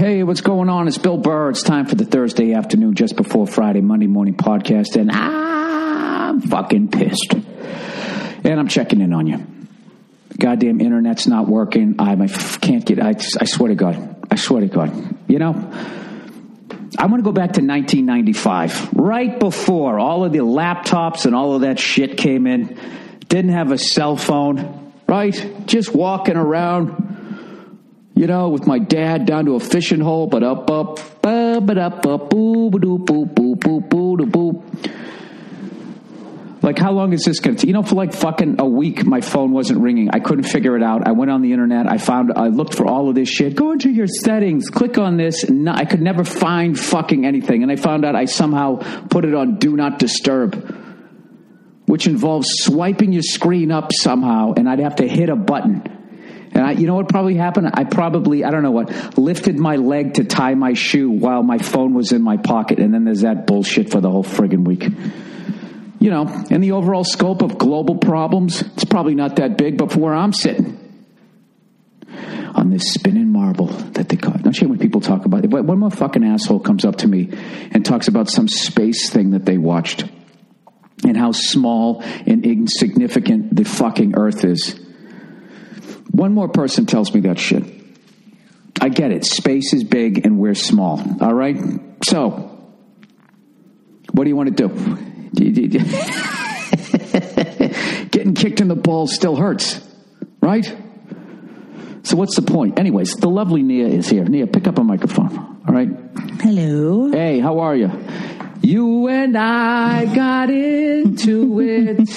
Hey, what's going on? It's Bill Burr. It's time for the Thursday afternoon, just before Friday, Monday morning podcast, and I'm fucking pissed. And I'm checking in on you. Goddamn internet's not working. I can't get. I swear to God. I swear to God. You know, I want to go back to 1995, right before all of the laptops and all of that shit came in. Didn't have a cell phone, right? Just walking around. You know, with my dad down to a fishing hole, but up, boo, boop, boop, boop, boop, boop, boop. Like, how long is this going to? You know, for like fucking a week, my phone wasn't ringing. I couldn't figure it out. I went on the internet. I looked for all of this shit. Go into your settings, click on this. No, I could never find fucking anything, and I found out I somehow put it on Do Not Disturb, which involves swiping your screen up somehow, and I'd have to hit a button. And you know what probably happened? I don't know what, lifted my leg to tie my shoe while my phone was in my pocket. And then there's that bullshit for the whole friggin' week. You know, in the overall scope of global problems, it's probably not that big, but for where I'm sitting on this spinning marble that they call it. Don't you hear when people talk about it? One more fucking asshole comes up to me and talks about some space thing that they watched and how small and insignificant the fucking Earth is. One more person tells me that shit. I get it. Space is big and we're small. All right? So, what do you want to do? Getting kicked in the balls still hurts. Right? So what's the point? Anyways, the lovely Nia is here. Nia, pick up a microphone. All right? Hello. Hey, how are you? You and I got into it.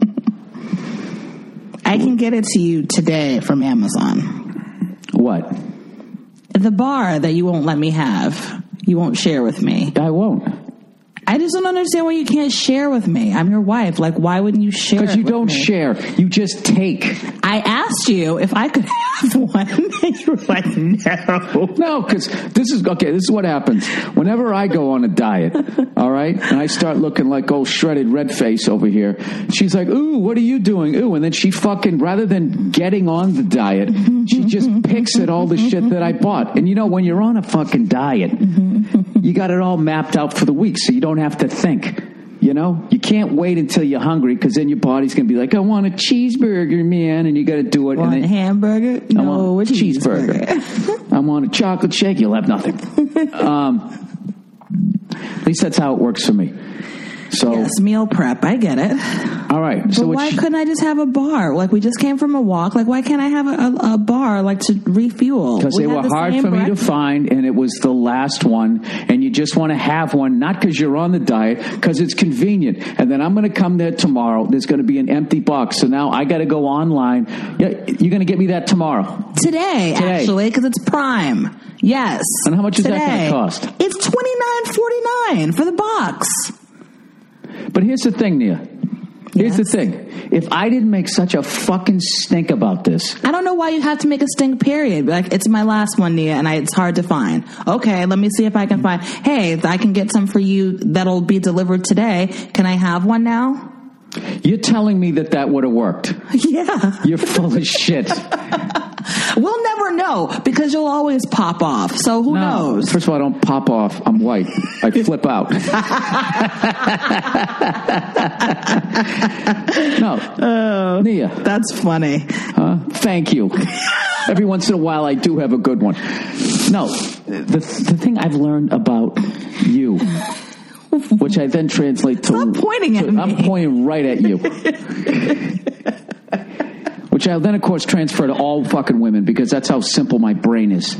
I can get it to you today from Amazon. What? The bar that you won't let me have. You won't share with me. I won't. I just don't understand why you can't share with me. I'm your wife. Like, why wouldn't you share? Because you don't share. You just take. I asked you if I could have one, and you were like, no. No, because this is what happens. Whenever I go on a diet, all right, and I start looking like old shredded red face over here, she's like, ooh, what are you doing? Ooh, and then she fucking, rather than getting on the diet, she just picks at all the shit that I bought. And you know, when you're on a fucking diet, you got it all mapped out for the week, so you don't have to think. You know, you can't wait until you're hungry, because then your body's going to be like, I want a cheeseburger, man, and you got to do it. Want and a hamburger? No, a cheeseburger. I want a chocolate shake. You'll have nothing. At least that's how it works for me. So, yes, meal prep. I get it. All right. But so why couldn't I just have a bar? Like, we just came from a walk. Like, why can't I have a bar, like, to refuel? Because they were hard for me to find, and it was the last one, and you just want to have one, not because you're on the diet, because it's convenient. And then I'm going to come there tomorrow. There's going to be an empty box. So now I got to go online. Yeah, you're going to get me that tomorrow. Today. Actually, because it's Prime. Yes. And how much is that going to cost? It's $29.49 for the box. But here's the thing, Nia. Here's the thing. If I didn't make such a fucking stink about this. I don't know why you have to make a stink, period. Like, it's my last one, Nia, and it's hard to find. Okay, let me see if I can find. Hey, I can get some for you that'll be delivered today. Can I have one now? You're telling me that would have worked. Yeah. You're full of shit. We'll never know, because you'll always pop off. So who knows? First of all, I don't pop off. I'm white. I flip out. No. Nia. That's funny. Thank you. Every once in a while, I do have a good one. No. The thing I've learned about you, which I then translate to... Stop pointing at me. I'm pointing right at you. Which I then, of course, transfer to all fucking women, because that's how simple my brain is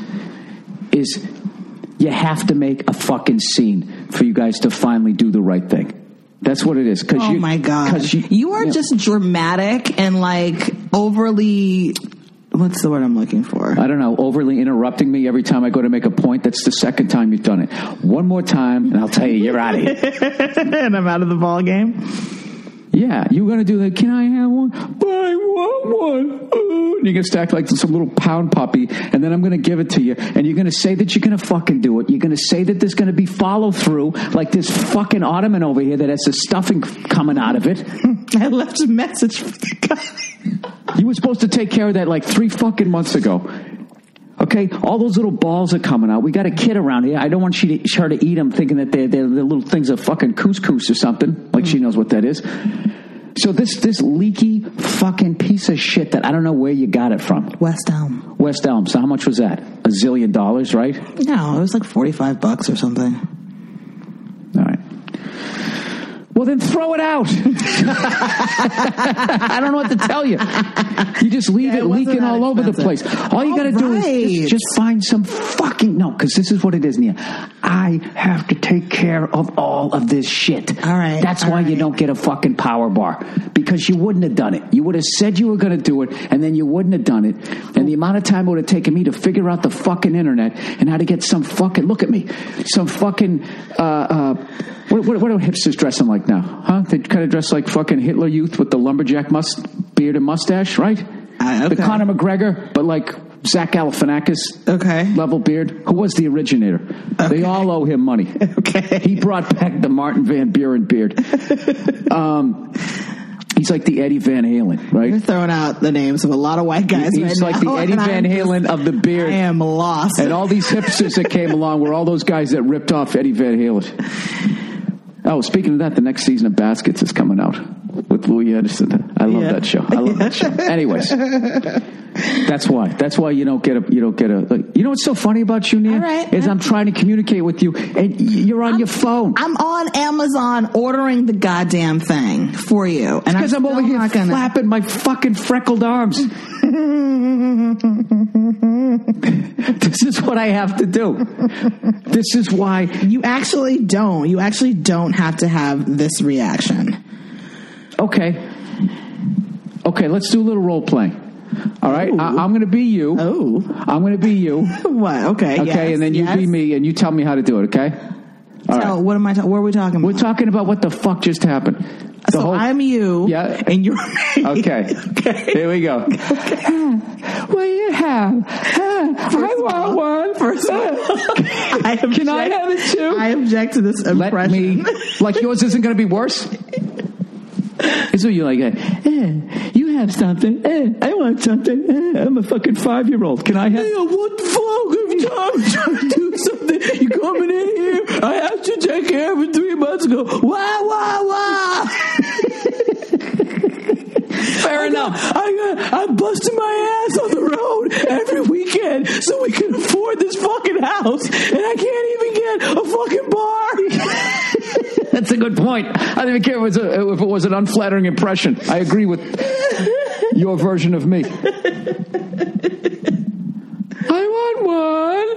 you have to make a fucking scene for you guys to finally do the right thing. That's what it is. My God. You are just dramatic and, like, overly... What's the word I'm looking for? I don't know. Overly interrupting me every time I go to make a point. That's the second time you've done it. One more time, and I'll tell you, you're out of here. And I'm out of the ball game? Yeah, you're going to do that. Can I have one? I want one. And you're going to stack like some little pound puppy, and then I'm going to give it to you, and you're going to say that you're going to fucking do it. You're going to say that there's going to be follow through, like this fucking ottoman over here that has the stuffing coming out of it. I left a message for the guy. You were supposed to take care of that like 3 fucking months ago. Okay, all those little balls are coming out. We got a kid around here. I don't want her to eat them thinking that they're little things of fucking couscous or something. Like she knows what that is. So this leaky fucking piece of shit that I don't know where you got it from. West Elm. West Elm. So how much was that? $1 zillion, right? No, it was like $45 or something. All right. Well, then throw it out. I don't know what to tell you. You just leave it leaking all over the place. All you got to do is just find some fucking... No, because this is what it is, Nia. I have to take care of all of this shit. All right. That's why you don't get a fucking power bar. Because you wouldn't have done it. You would have said you were going to do it, and then you wouldn't have done it. And the amount of time it would have taken me to figure out the fucking internet and how to get some fucking... Look at me. Some fucking... What are hipsters dressing like now? Huh? They kind of dress like fucking Hitler Youth with the lumberjack beard and mustache, right? Okay. The Conor McGregor, but like Zach Galifianakis level beard. Who was the originator? Okay. They all owe him money. Okay. He brought back the Martin Van Buren beard. He's like the Eddie Van Halen, right? You're throwing out the names of a lot of white guys. He's like the Eddie Van Halen of the beard. I am lost. And all these hipsters that came along were all those guys that ripped off Eddie Van Halen. Oh, speaking of that, the next season of Baskets is coming out with Louis Anderson. I love that show. I love that show. Anyways, that's why. That's why you don't get a. You know what's so funny about you, Nia? Right. Is I'm trying to communicate with you, and you're on your phone. I'm on Amazon ordering the goddamn thing for you, and because I'm over here flapping my fucking freckled arms. This is what I have to do. This is why you actually don't. You actually don't have to have this reaction. Okay, let's do a little role playing. All right, I'm going to be you. Oh, I'm going to be you. What? Okay, yes, and then you be me, and you tell me how to do it. Okay. All right. What am I? What are we talking about? We're talking about what the fuck just happened. I'm you. Yeah. And you're me. Okay. Here we go. Okay. What do you have? I want one. First of all, can I have it too? I object to this impression. Let me. Like yours isn't going to be worse? It's what you like. You have something. I want something. I'm a fucking 5-year-old. Can I have? Hey, what the fuck? Every time I'm trying to do something, you coming in here. I asked you to take care of it 3 months ago. Wah. Fair enough. I'm busting my ass on the road every weekend so we can afford this fucking house, and I can't even get a fucking bar. That's a good point. I don't even care if it was an unflattering impression. I agree with your version of me. I want one.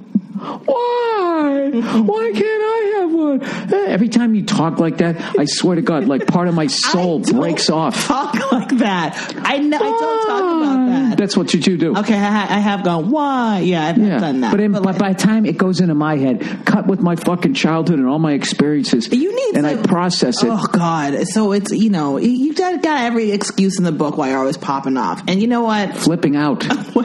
Why? Why can't I have one? Every time you talk like that, I swear to God, like part of my soul breaks off. Talk like that. I don't talk about that. That's what you do. Okay, I have gone, why? Yeah, I've done that. But by the time it goes into my head, cut with my fucking childhood and all my experiences, I process it. Oh, God. So it's, you got every excuse in the book why you're always popping off. And you know what? Flipping out.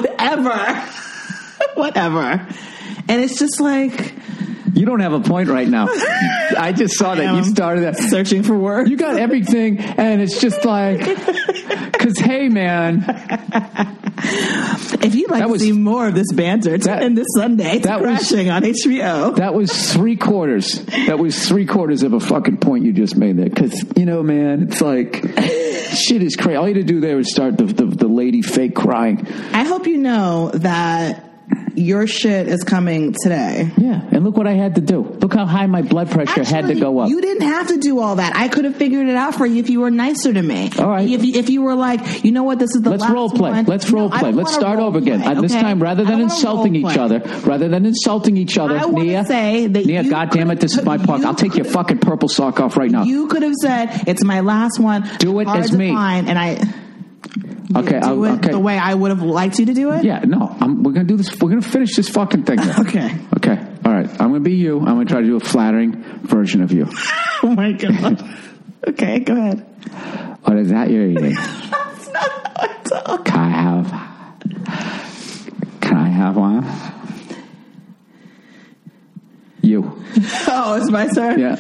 Whatever. And it's just like... You don't have a point right now. I just saw that. You started that. Searching for words. You got everything, and it's just like... Because, hey, man... If you'd like to see more of this banter, tune in this Sunday to Crashing on HBO. That was 3/4. That was 3/4 of a fucking point you just made there. Because, man, it's like... Shit is crazy. All you had to do there was start the lady fake crying. I hope you know that... Your shit is coming today. Yeah, and look what I had to do. Look how high my blood pressure had to go up. You didn't have to do all that. I could have figured it out for you if you were nicer to me. All right. If you were like, you know what, this is the last one. Let's role play. Let's role play. Let's start over again. Okay? This time, rather than insulting each other, I Nia, say that Nia, goddammit, this is my puck. I'll take your fucking purple sock off right now. You could have said, it's my last one. Do it as me. And I... Okay, do it the way I would have liked you to do it? Yeah, no. We're going to do this. We're going to finish this fucking thing. Okay. All right. I'm going to be you. I'm going to try to do a flattering version of you. Oh, my God. Okay, go ahead. What is that you're eating? That's not how I talk. Can I have one? You. Oh, it's my turn? Yeah.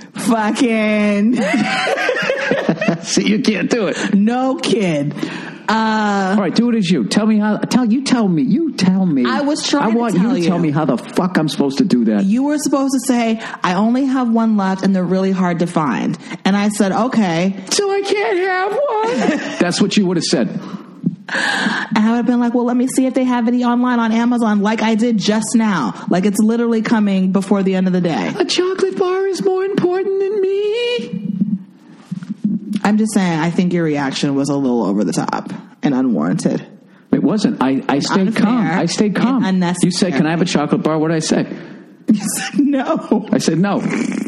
Fucking... See, you can't do it. No kid. All right, do it as you. Tell me how. Tell me. I was trying I want to tell you to tell me how the fuck I'm supposed to do that. You were supposed to say, I only have one left and they're really hard to find. And I said, okay. So I can't have one. That's what you would have said. And I would have been like, well, let me see if they have any online on Amazon like I did just now. Like it's literally coming before the end of the day. A chocolate bar is more important than me. I'm just saying, I think your reaction was a little over the top and unwarranted. It wasn't. I stayed calm. I stayed calm. Unnecessary. You said, can I have a chocolate bar? What did I say? You said no. I said no.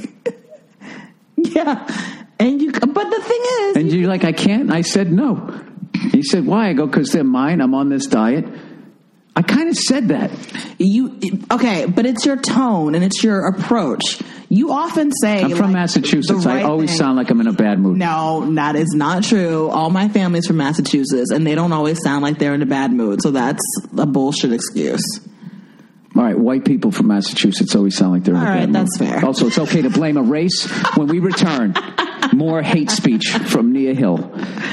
Yeah. But the thing is. And you're like, I can't. I said no. You said, why? I go, because they're mine. I'm on this diet. I kind of said that. Okay, but it's your tone and it's your approach. You often say, I'm from Massachusetts. I always sound like I'm in a bad mood. No, that is not true. All my family's from Massachusetts, and they don't always sound like they're in a bad mood. So that's a bullshit excuse. All right, white people from Massachusetts always sound like they're in a bad mood. That's fair. Also, it's okay to blame a race. When we return, more hate speech from Nia Hill.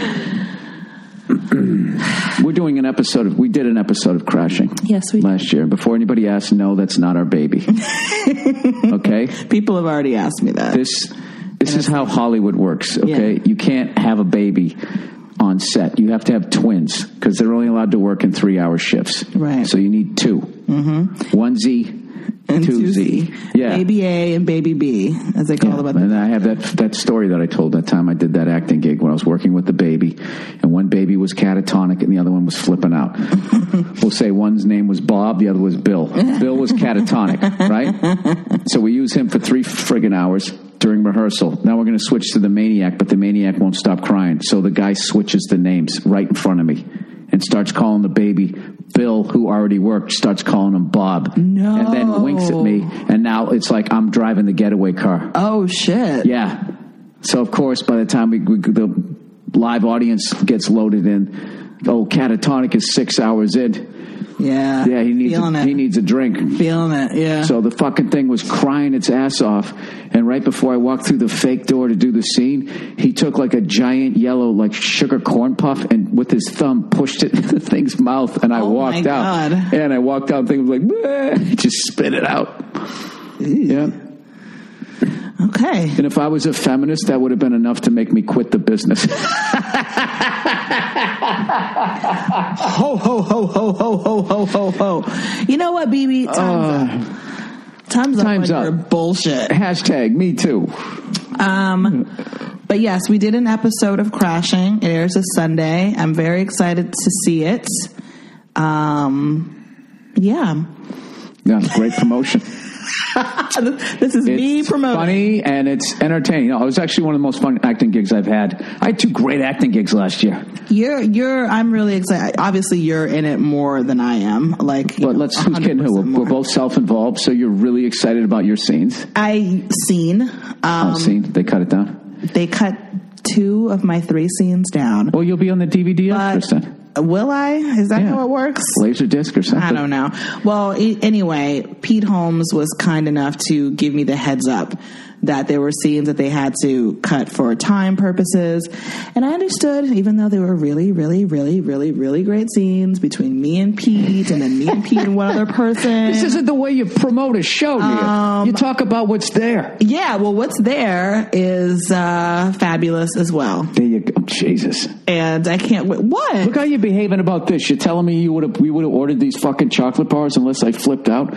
We did an episode of Crashing. Yes, we did. Last year. Before anybody asks, no, that's not our baby. Okay? People have already asked me that. This is how Hollywood works, okay? Yeah. You can't have a baby on set. You have to have twins because they're only allowed to work in 3-hour shifts. Right. So you need two. Mm-hmm. 1Z. And 2Z. Yeah. Baby A and Baby B, as they call them. And I have that story that I told that time I did that acting gig when I was working with the baby. And one baby was catatonic and the other one was flipping out. We'll say one's name was Bob, the other was Bill. Bill was catatonic, right? So we use him for 3 friggin' hours during rehearsal. Now we're going to switch to the maniac, but the maniac won't stop crying. So the guy switches the names right in front of me and starts calling the baby Bill, who already worked, starts calling him Bob. No. And then winks at me. And now it's like I'm driving the getaway car. Oh, shit. Yeah. So, of course, by the time the live audience gets loaded in, catatonic is 6 hours in. Yeah. Yeah, he needs a drink. Feeling it, yeah. So the fucking thing was crying its ass off. And right before I walked through the fake door to do the scene, he took like a giant yellow like sugar corn puff and with his thumb pushed it in the thing's mouth. And I walked out. And I walked out and the thing was like, bleh, just spit it out. Yeah. Okay. And if I was a feminist, that would have been enough to make me quit the business. Ho, ho, ho, ho, ho, ho, ho, ho, ho. You know what, BB? Time's up on your bullshit. Hashtag me too. But yes, we did an episode of Crashing. It airs this Sunday. I'm very excited to see it. Yeah. Yeah, great promotion. This is me promoting. It's funny and it's entertaining. It was actually one of the most fun acting gigs I've had. I had 2 great acting gigs last year. I'm really excited. Obviously, you're in it more than I am. Like, who's kidding who? We're both self-involved, so you're really excited about your scenes. Seen. They cut it down. They cut 2 of my 3 scenes down. Well, you'll be on the DVD extras then. Will I? Is that how it works? Laserdisc or something? I don't know. Well, anyway, Pete Holmes was kind enough to give me the heads up that there were scenes that they had to cut for time purposes. And I understood, even though they were really, really, really, really, really great scenes between me and Pete and then me and Pete and one other person. This isn't the way you promote a show, Nia. You talk about what's there. Yeah, well, what's there is fabulous as well. There you go. Jesus. And I can't wait. What? Look how you're behaving about this. You're telling me we would have ordered these fucking chocolate bars unless I flipped out?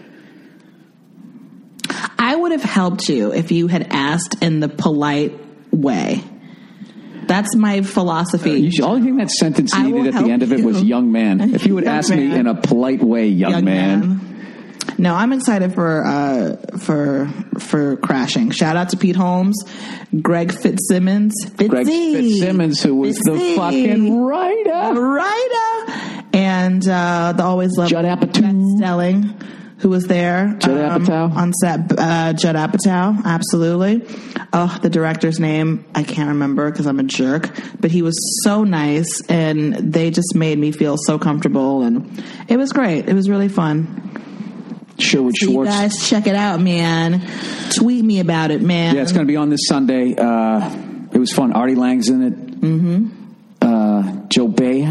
I would have helped you if you had asked in the polite way. That's my philosophy. The only thing that sentence needed at the end of it was young man. If you would ask me in a polite way, young man. No, I'm excited for Crashing. Shout out to Pete Holmes, Greg Fitzsimmons. Greg Fitzsimmons, who was the fucking writer. And the always loved Judd Apatow. Stelling, who was there on set. Judd Apatow, absolutely. Oh, the director's name, I can't remember because I'm a jerk, but he was so nice and they just made me feel so comfortable and it was great. It was really fun. Sherwood Schwartz. You guys check it out, man. Tweet me about it, man. Yeah, it's going to be on this Sunday. It was fun. Artie Lang's in it. Mm-hmm. Joe Bay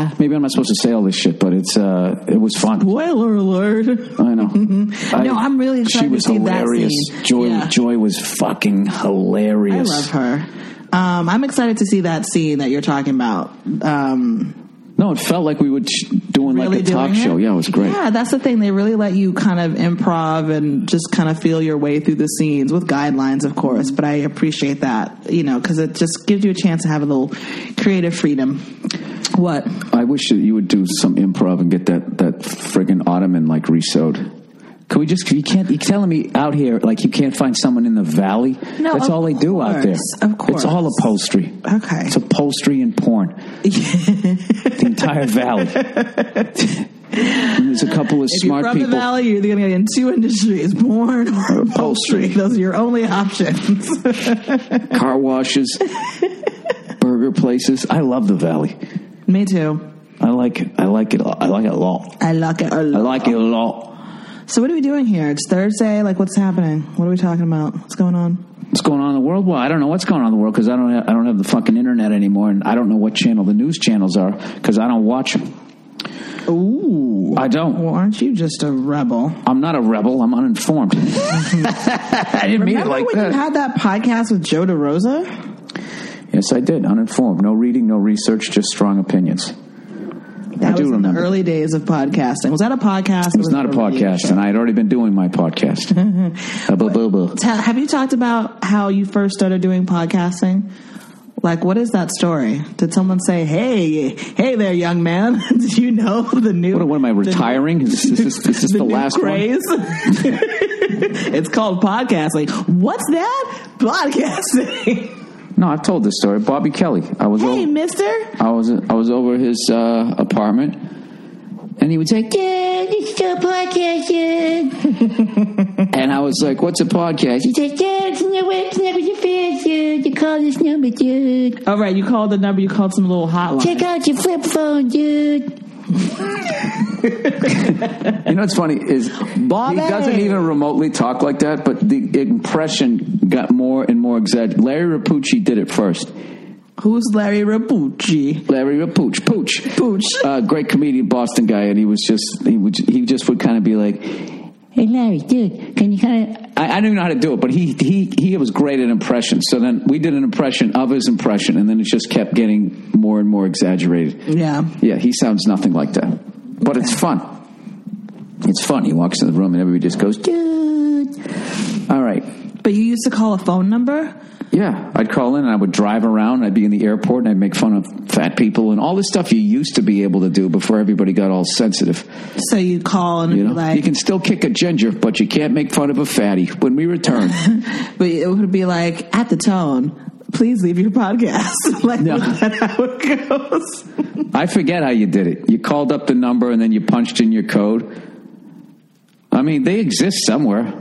Yeah. Maybe I'm not supposed to say all this shit, but it was fun. Spoiler alert. I know. No, I'm really excited to see hilarious. that scene. Joy was fucking hilarious. I love her. I'm excited to see that scene that you're talking about. No, it felt like we were doing really like a talk show. Yeah, it was great. Yeah, that's the thing. They really let you kind of improv and just kind of feel your way through the scenes with guidelines, of course. But I appreciate that, because it just gives you a chance to have a little creative freedom. What? I wish that you would do some improv and get that friggin' ottoman like re-sewed. Could we just? You can't. You're telling me out here like you can't find someone in the valley? No, that's all they do out there. Of course, it's all upholstery. Okay, it's upholstery and porn. The entire valley. There's a couple of smart people. If you're from the valley, you're going to get in two industries: porn or upholstery. Those are your only options. Car washes, burger places. I love the valley. Me too. I like it. I like it a lot. I like it a lot. So what are we doing here? It's Thursday. Like, what's happening? What are we talking about? What's going on? What's going on in the world? Well, I don't know what's going on in the world because I don't have the fucking internet anymore, and I don't know what channel the news channels are because I don't watch them. Ooh, I don't. Well, aren't you just a rebel? I'm not a rebel. I'm uninformed. I didn't mean it like that. Remember when you had that podcast with Joe DeRosa? Yes, I did. Uninformed. No reading, no research, just strong opinions. That was in the early days of podcasting. Was that a podcast? It was not a podcast, and I had already been doing my podcast. Have you talked about how you first started doing podcasting? Like, what is that story? Did someone say, hey there, young man, did you know the new... What am I, retiring? Is this the last craze? One? It's called podcasting. What's that? Podcasting. No, I've told this story. Bobby Kelly. Mister. I was over his apartment, and he would say, "Dad, it's still podcasting." And I was like, "What's a podcast?" He said, "Dad, it's not with your fans, dude. You call this number, dude." All right, you called the number. You called some little hotline. Check out your flip phone, dude. You know what's funny is Bobby. He doesn't even remotely talk like that, but the impression got more and more exaggerated. Larry Rapucci did it first. Who's Larry Rapucci? Larry Rapucci. Pooch. Great comedian, Boston guy, and he just would kind of be like, "Hey Larry, dude, can you kind of?" I don't even know how to do it, but he was great at impressions. So then we did an impression of his impression, and then it just kept getting more and more exaggerated. Yeah. He sounds nothing like that, but it's fun. It's fun. He walks in the room, and everybody just goes, "Dude." All right. But you used to call a phone number? Yeah, I'd call in and I would drive around. I'd be in the airport and I'd make fun of fat people and all this stuff you used to be able to do before everybody got all sensitive. So you call and be like... You can still kick a ginger, but you can't make fun of a fatty when we return. But it would be like, at the tone, please leave your podcast. That's how it goes. I forget how you did it. You called up the number and then you punched in your code. I mean, they exist somewhere.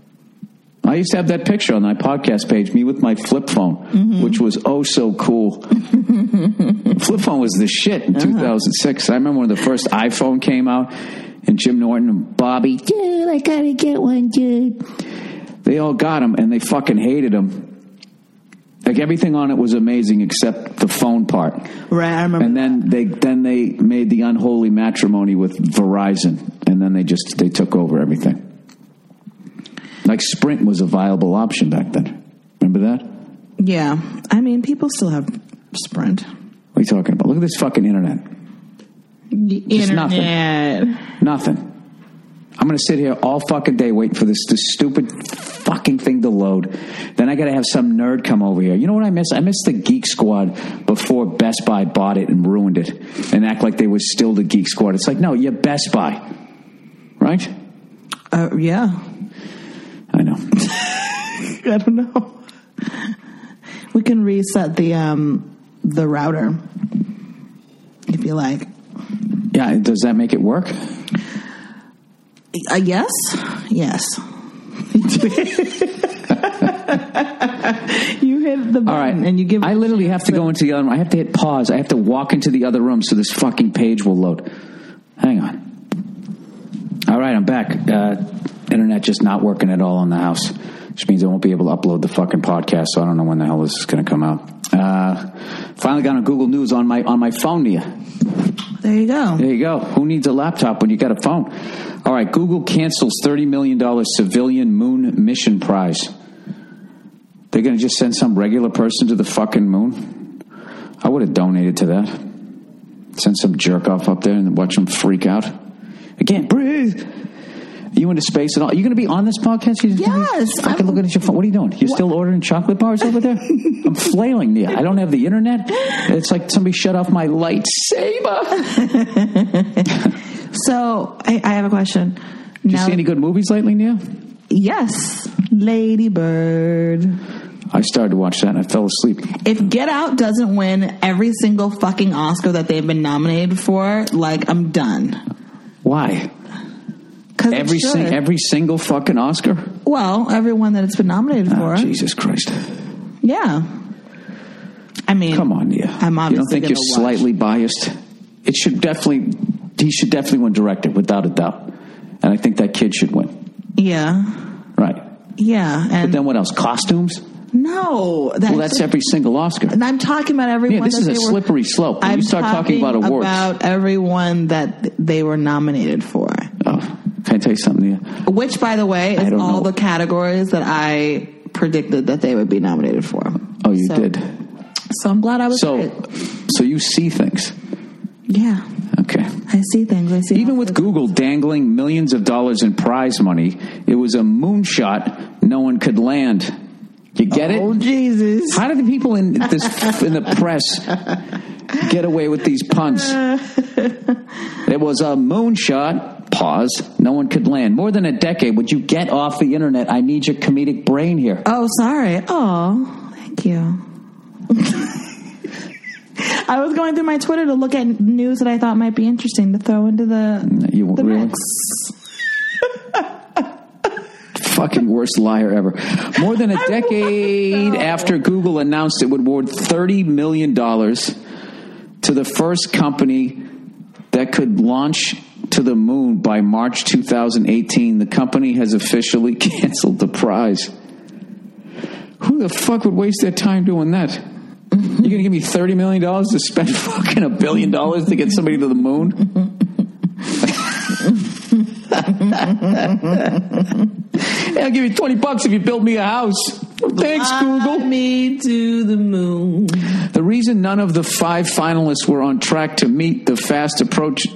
I used to have that picture on my podcast page, me with my flip phone, which was oh so cool. Flip phone was the shit in 2006. I remember when the first iPhone came out, and Jim Norton and Bobby, dude, I gotta get one, dude. They all got them, and they fucking hated them. Like everything on it was amazing except the phone part. Right, I remember. And then they made the unholy matrimony with Verizon, and then they took over everything. Like Sprint was a viable option back then. Remember that? Yeah. I mean, people still have Sprint. What are you talking about? Look at this fucking internet. Just Nothing. I'm going to sit here all fucking day waiting for this stupid fucking thing to load. Then I got to have some nerd come over here. You know what I miss? I miss the Geek Squad before Best Buy bought it and ruined it and act like they were still the Geek Squad. It's like, no, you're Best Buy. Right? Yeah. I know. I don't know. We can reset the router if you like. Yeah, does that make it work? Yes. You hit the button. All right. And you give. I literally have to go into the other room. I have to hit pause. I have to walk into the other room so this fucking page will load. Hang on. All right, I'm back. Internet just not working at all in the house, which means I won't be able to upload the fucking podcast. So I don't know when the hell this is going to come out. Finally got on Google News on my phone to you. There you go. There you go. Who needs a laptop when you got a phone? All right, Google cancels $30 million civilian moon mission prize. They're going to just send some regular person to the fucking moon? I would have donated to that. Send some jerk off up there and watch them freak out. I can't breathe. Are you into space at all? Are you going to be on this podcast? Yes. Fucking looking at your phone. What are you doing? You're still ordering chocolate bars over there? I'm flailing there. I don't have the internet. It's like somebody shut off my lightsaber. So, I have a question. Did you see any good movies lately, Nia? Yes. Lady Bird. I started to watch that and I fell asleep. If Get Out doesn't win every single fucking Oscar that they've been nominated for, like, I'm done. Why? Because every single fucking Oscar? Well, every one that it's been nominated for. Jesus Christ. Yeah. I mean, come on, Nia. I'm obviously you don't think you're slightly biased? He should definitely win director, without a doubt. And I think that kid should win. Yeah. Right. Yeah. But then what else? Costumes? No. That's every single Oscar. And I'm talking about everyone. Yeah, this is a slippery slope. When you start talking about awards. About everyone that they were nominated for. Oh, can I tell you something, Nia? Which, by the way, is all the categories that I predicted that they would be nominated for. Oh, you did? So I'm glad I was right. So you see things? Yeah. Okay. I see things. Even with Google dangling millions of dollars in prize money, it was a moonshot no one could land. You get it? Oh, Jesus. How did the people in the press get away with these puns? It was a moonshot, pause, no one could land. More than a decade. Would you get off the internet? I need your comedic brain here. Oh, sorry. Oh, thank you. I was going through my Twitter to look at news that I thought might be interesting to throw into the mix. Fucking worst liar ever. More than a decade after Google announced it would award $30 million to the first company that could launch to the moon by March 2018, the company has officially canceled the prize. Who the fuck would waste their time doing that? You're going to give me $30 million to spend fucking $1 billion to get somebody to the moon? Hey, I'll give you $20 if you build me a house. Thanks, Google. Fly me to the moon. The reason none of the five finalists were on track to meet the fast approaching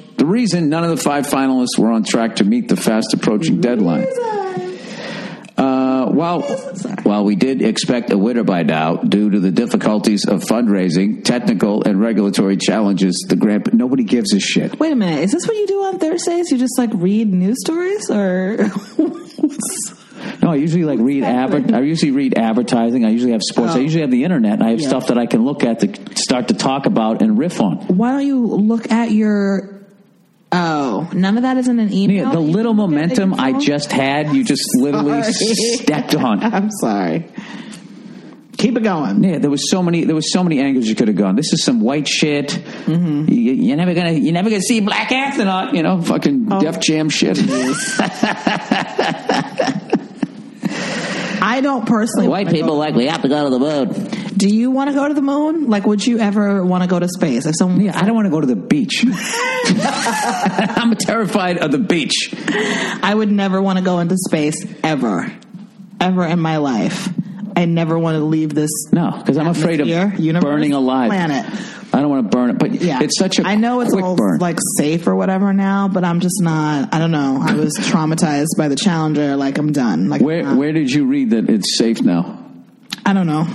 deadline. While we did expect a winner by now, due to the difficulties of fundraising, technical and regulatory challenges, nobody gives a shit. Wait a minute, is this what you do on Thursdays? You just read news stories, or? No, I usually read advertising. I usually have sports. I usually have the internet, and I have stuff that I can look at to start to talk about and riff on. Why don't you look at your? Oh, none of that is in an email? Yeah, the little momentum I just had, you just literally stepped on. I'm sorry. Keep it going. Yeah, there was so many angles you could have gone. This is some white shit. Mm-hmm. You're never gonna see black astronaut. Fucking Def Jam shit. I don't personally. White people we have to go to the moon. Do you want to go to the moon? Would you ever want to go to space? If someone, I don't want to go to the beach. I'm terrified of the beach. I would never want to go into space ever in my life. I never want to leave this. No, because I'm afraid of burning alive. Planet. I don't want to burn it, but it's such a I know it's quick all burn. Safe or whatever now, but I'm just not. I don't know. I was traumatized by the Challenger. I'm done. Where did you read that it's safe now? I don't know.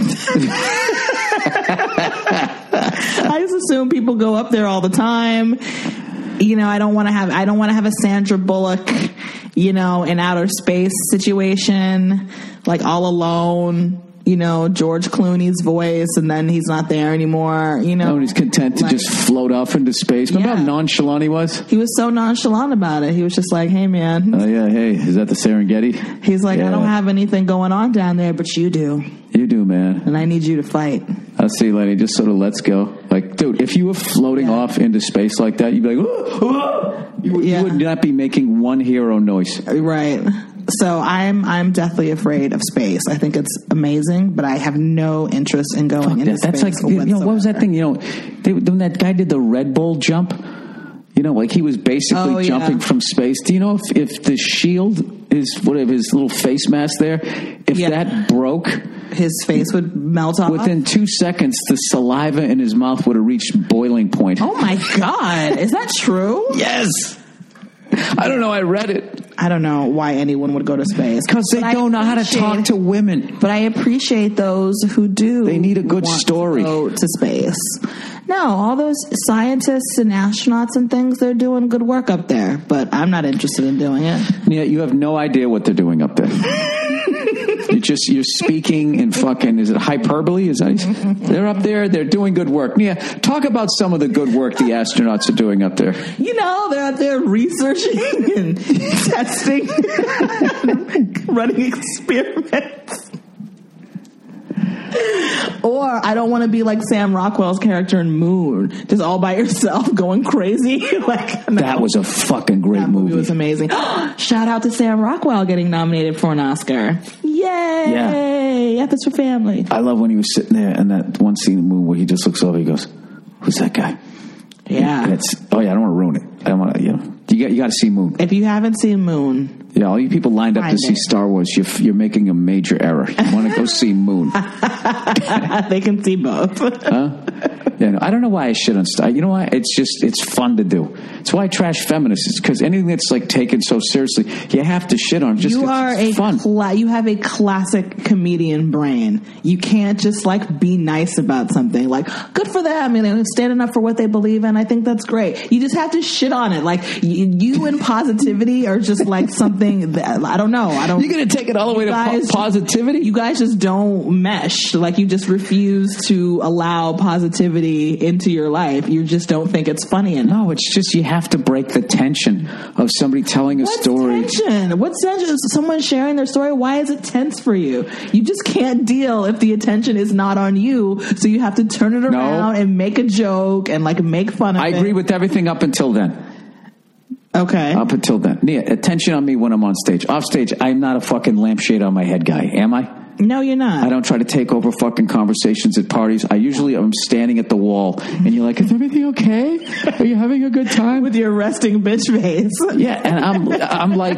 I just assume people go up there all the time. I don't want to have a Sandra Bullock, in outer space situation, all alone. George Clooney's voice, and then he's not there anymore. And he's content to just float off into space. Remember how nonchalant he was? He was so nonchalant about it. He was just like, "Hey, man." Oh yeah, hey, is that the Serengeti? He's like, "I don't have anything going on down there, but you do. You do, man. And I need you to fight." I'll see you later. Just sort of let's go. Dude, if you were floating off into space like that, you'd be like, you would not be making one hero noise. Right. So I'm deathly afraid of space. I think it's amazing, but I have no interest in going into space. That's like, what was that thing? When that guy did the Red Bull jump, like he was basically jumping from space. Do you know if the shield is whatever his little face mask there, if that broke, his face would melt off? Within 2 seconds, the saliva in his mouth would have reached boiling point. Oh my God. Is that true? Yes. I don't know. I read it. I don't know why anyone would go to space. Because they don't know how to talk to women. But I appreciate those who do. They need a good story. To go to space. No, all those scientists and astronauts and things, they're doing good work up there. But I'm not interested in doing it. Yeah, you have no idea what they're doing up there. You're speaking in fucking, is it hyperbole? They're up there, they're doing good work. Yeah, talk about some of the good work the astronauts are doing up there. They're out there researching and testing, running experiments. Or I don't want to be like Sam Rockwell's character in Moon, just all by yourself going crazy. That was a fucking great movie. It was amazing. Shout out to Sam Rockwell getting nominated for an Oscar. Yay! Yeah, that's for family. I love when he was sitting there and that one scene in Moon where he just looks over, he goes, "Who's that guy?" Yeah. I don't want to ruin it. I don't want to, you got to see Moon. If you haven't seen Moon, all you people lined up to see Star Wars, you're making a major error. You want to go see Moon. They can see both. Huh? Yeah, I don't know why I shit on Star. You know why? It's fun to do. It's why I trash feminists. It's because anything that's like taken so seriously, you have to shit on. Just you are fun. You have a classic comedian brain. You can't just be nice about something. Good for them. They're standing up for what they believe in. I think that's great. You just have to shit on it. You and positivity are just something that I don't know. You're gonna take it all the way to positivity. You guys just don't mesh. You just refuse to allow positivity into your life. You just don't think it's funny enough. No, it's just you have to break the tension of somebody telling a story. What's tension? Someone sharing their story? Why is it tense for you? You just can't deal if the attention is not on you, so you have to turn it around and make a joke and make fun of it. I agree with everything up until then. Okay. Up until then. Yeah, attention on me when I'm on stage. Off stage, I'm not a fucking lampshade on my head guy, am I? No, you're not. I don't try to take over fucking conversations at parties. I usually am standing at the wall, and you're like, "Is everything okay? Are you having a good time?" With your resting bitch face. Yeah, and I'm like,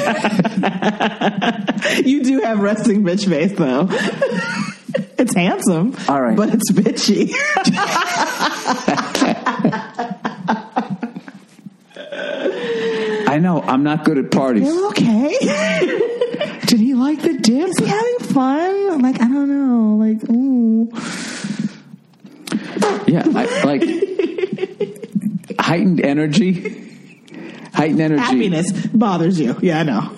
you do have resting bitch face though. It's handsome, all right, but it's bitchy. I know I'm not good at parties. You're okay. Did he like the dip? Is he having fun? I don't know. Ooh. Yeah, heightened energy. Happiness bothers you. Yeah, I know.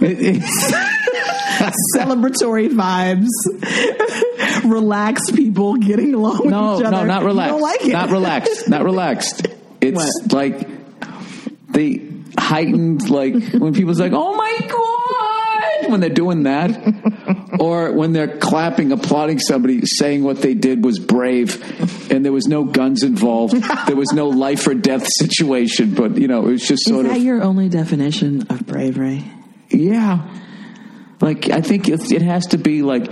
Celebratory vibes. Relaxed people getting along with each other. No, not relaxed. You don't like it. Not relaxed. It's what? the heightened, when people's like, "Oh my God," when they're doing that, or when they're clapping, applauding somebody, saying what they did was brave, and there was no guns involved, there was no life or death situation, but it was just sort of. Is that your only definition of bravery? Yeah, I think it has to be look,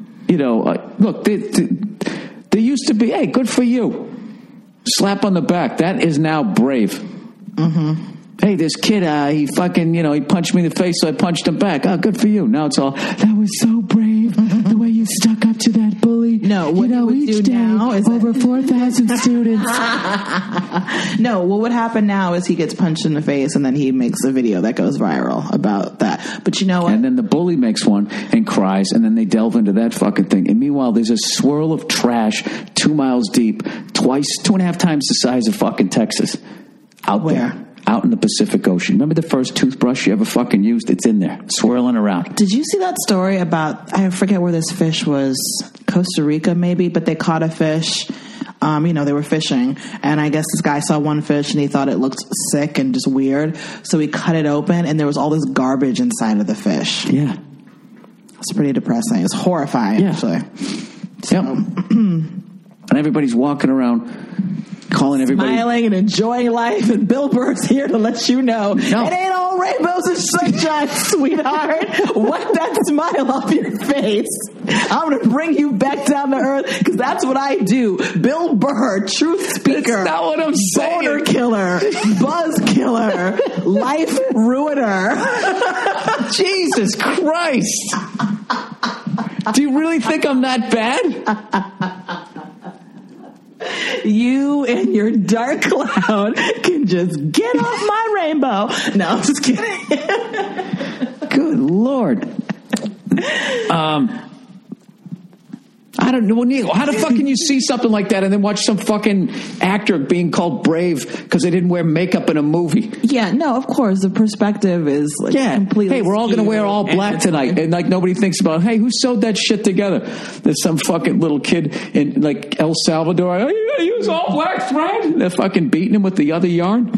there used to be, "Hey, good for you," slap on the back. That is now brave. Mm-hmm. Hey, this kid, he fucking, he punched me in the face, so I punched him back. Oh, good for you. Now it's all, "That was so brave, the way you stuck up to that bully." No, what each day, now is over 4,000 students. No, what would happen now is he gets punched in the face, and then he makes a video that goes viral about that. But you know what? And then the bully makes one and cries, and then they delve into that fucking thing. And meanwhile, there's a swirl of trash 2 miles deep, 2.5 times the size of fucking Texas. Out Where? there. Out in the Pacific Ocean. Remember the first toothbrush you ever fucking used? It's in there, swirling around. Did you see that story about, I forget where this fish was, Costa Rica maybe, but they caught a fish. They were fishing, and I guess this guy saw one fish and he thought it looked sick and just weird, so he cut it open and there was all this garbage inside of the fish. Yeah. It's pretty depressing. It's horrifying, actually. So. Yep. And everybody's walking around calling everybody smiling and enjoying life, and Bill Burr's here to let you know it ain't all rainbows and sunshine, sweetheart. Wipe that smile off your face. I'm going to bring you back down to earth, because that's what I do. Bill Burr, truth speaker. That's not what I'm saying. Boner killer, buzz killer, life ruiner. Jesus Christ. Do you really think I'm that bad? You and your dark cloud can just get off my rainbow. No, I'm just kidding. Good Lord. I don't know, Neil. How the fuck can you see something like that and then watch some fucking actor being called brave because they didn't wear makeup in a movie? Yeah, no, of course. The perspective is completely. Hey, we're all going to wear all black tonight. And like nobody thinks about, hey, who sewed that shit together? There's some fucking little kid in like El Salvador. Oh, you got to use all black thread? They're fucking beating him with the other yarn.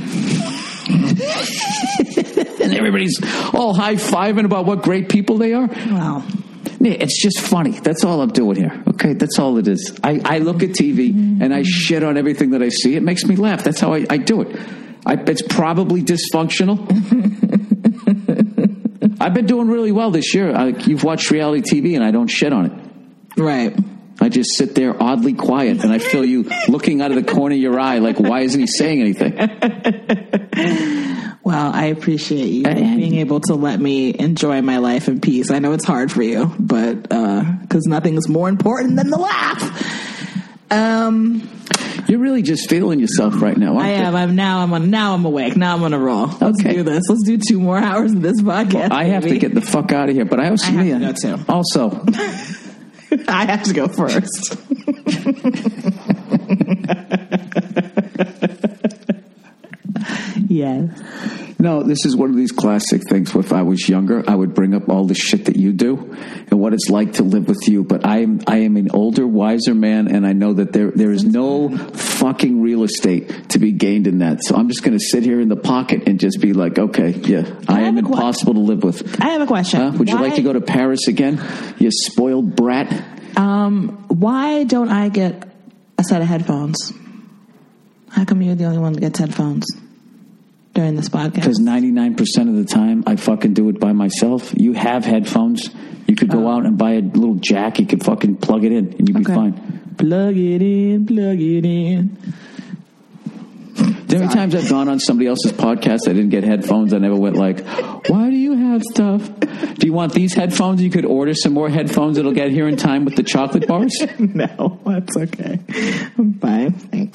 And everybody's all high-fiving about what great people they are. Wow. It's just funny. That's all I'm doing here. Okay, that's all it is. I look at TV and I shit on everything that I see. It makes me laugh. That's how I do it. It's probably dysfunctional. I've been doing really well this year. You've watched reality TV and I don't shit on it. Right. I just sit there oddly quiet and I feel you looking out of the corner of your eye like, why isn't he saying anything? Well, I appreciate you being able to let me enjoy my life in peace. I know it's hard for you, but because nothing is more important than the laugh. You're really just feeling yourself right now, aren't you? I am. Now I'm awake. Now I'm on a roll. Let's do this. Let's do 2 more hours of this podcast. Well, I have to get the fuck out of here, but I also have to go too. Also, I have to go first. Yes. No, this is one of these classic things. If I was younger, I would bring up all the shit that you do and what it's like to live with you. But I am an older, wiser man, and I know that there is no fucking real estate to be gained in that. So I'm just going to sit here in the pocket and just be like, okay, yeah, I am impossible to live with. I have a question. Would you like to go to Paris again, you spoiled brat? Why don't I get a set of headphones? How come you're the only one that gets headphones during this podcast? Because 99% of the time I fucking do it by myself. You have headphoons. You could go out and buy a little jack. You could fucking plug it in and you'd be fine. Plug it in, plug it in. How many times I've gone on somebody else's podcast, I didn't get headphones. I never went like, why do you have stuff? Do you want these headphones? You could order some more headphones that'll get here in time with the chocolate bars. No, that's okay. I'm fine. Thanks.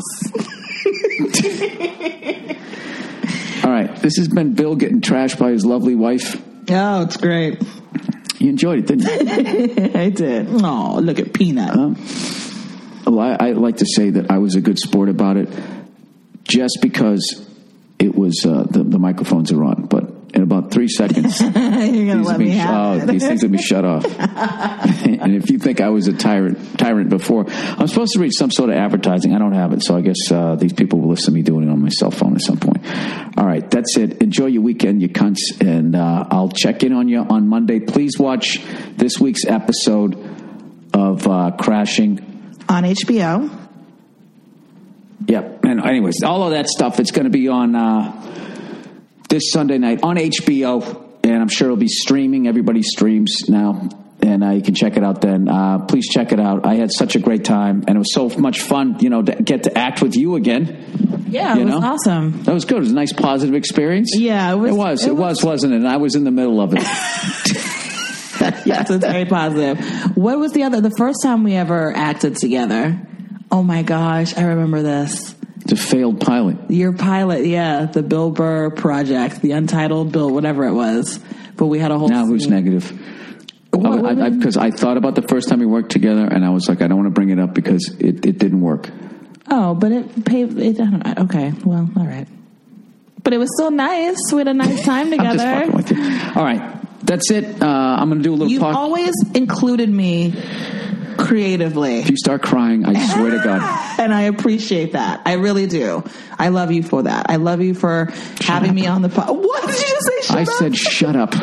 All right. This has been Bill getting trashed by his lovely wife. Oh, it's great. You enjoyed it, didn't you? I did. Oh, look at Peanut. Well, I like to say that I was a good sport about it just because it was the microphones are on. But in about 3 seconds, you're going to let me have it. These things will be shut off. And if you think I was a tyrant before, I'm supposed to read some sort of advertising. I don't have it, so I guess these people will listen to me doing it on my cell phone at some point. All right, that's it. Enjoy your weekend, you cunts, and I'll check in on you on Monday. Please watch this week's episode of Crashing on HBO. Yep. And anyways, all of that stuff, it's going to be on this Sunday night on HBO, and I'm sure it'll be streaming. Everybody streams now, and you can check it out then. Please check it out. I had such a great time, and it was so much fun, to get to act with you again. Yeah, it was awesome. That was good. It was a nice, positive experience. Yeah, it was. It was, wasn't it? And I was in the middle of it. Yes, it's very positive. What was the first time we ever acted together? Oh my gosh, I remember this. It's a failed pilot. Your pilot, yeah, the Bill Burr project, the Untitled Bill, whatever it was. But we had a whole. Now who's negative? Because I thought about the first time we worked together, and I was like, I don't want to bring it up because it didn't work. Oh, but it paid. Okay, well, all right. But it was still nice. We had a nice time together. I'm just fucking with you. All right, that's it. I'm going to do a little. You've always included me creatively. If you start crying, I swear to God. And I appreciate that. I really do. I love you for that. I love you for having me on the pod. What did you just say? I said shut up.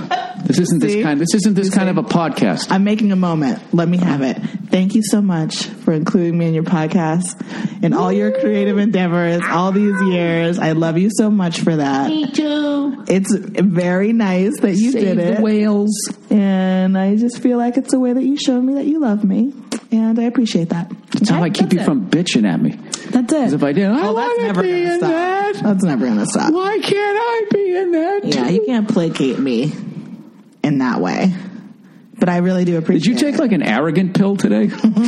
This isn't See? this isn't this kind of a podcast. I'm making a moment. Let me have it. Thank you so much for including me in your podcast and all your creative endeavors all these years. I love you so much for that. Me too. It's very nice that you Save did it. the whales. And I just feel like it's a way that you showed me that you love me. And I appreciate that. That's how I keep you from bitching at me. That's it. Because if I did, I that's want to never be gonna in stop. that. That's never going to stop. Why can't I be in that? Yeah, you can't placate me in that way. But I really do appreciate it. Did you take like an arrogant pill today?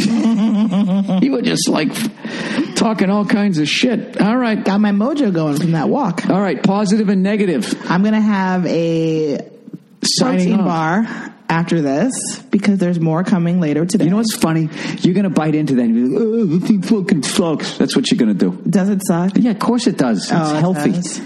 You were just like talking all kinds of shit. All right. Got my mojo going from that walk. All right. Positive and negative. I'm going to have a Signing protein off. bar after this because there's more coming later today. You know what's funny? You're going to bite into that and be like, oh, this thing fucking sucks. That's what you're going to do. Does it suck? Yeah, of course it does. It's Oh, it healthy. does.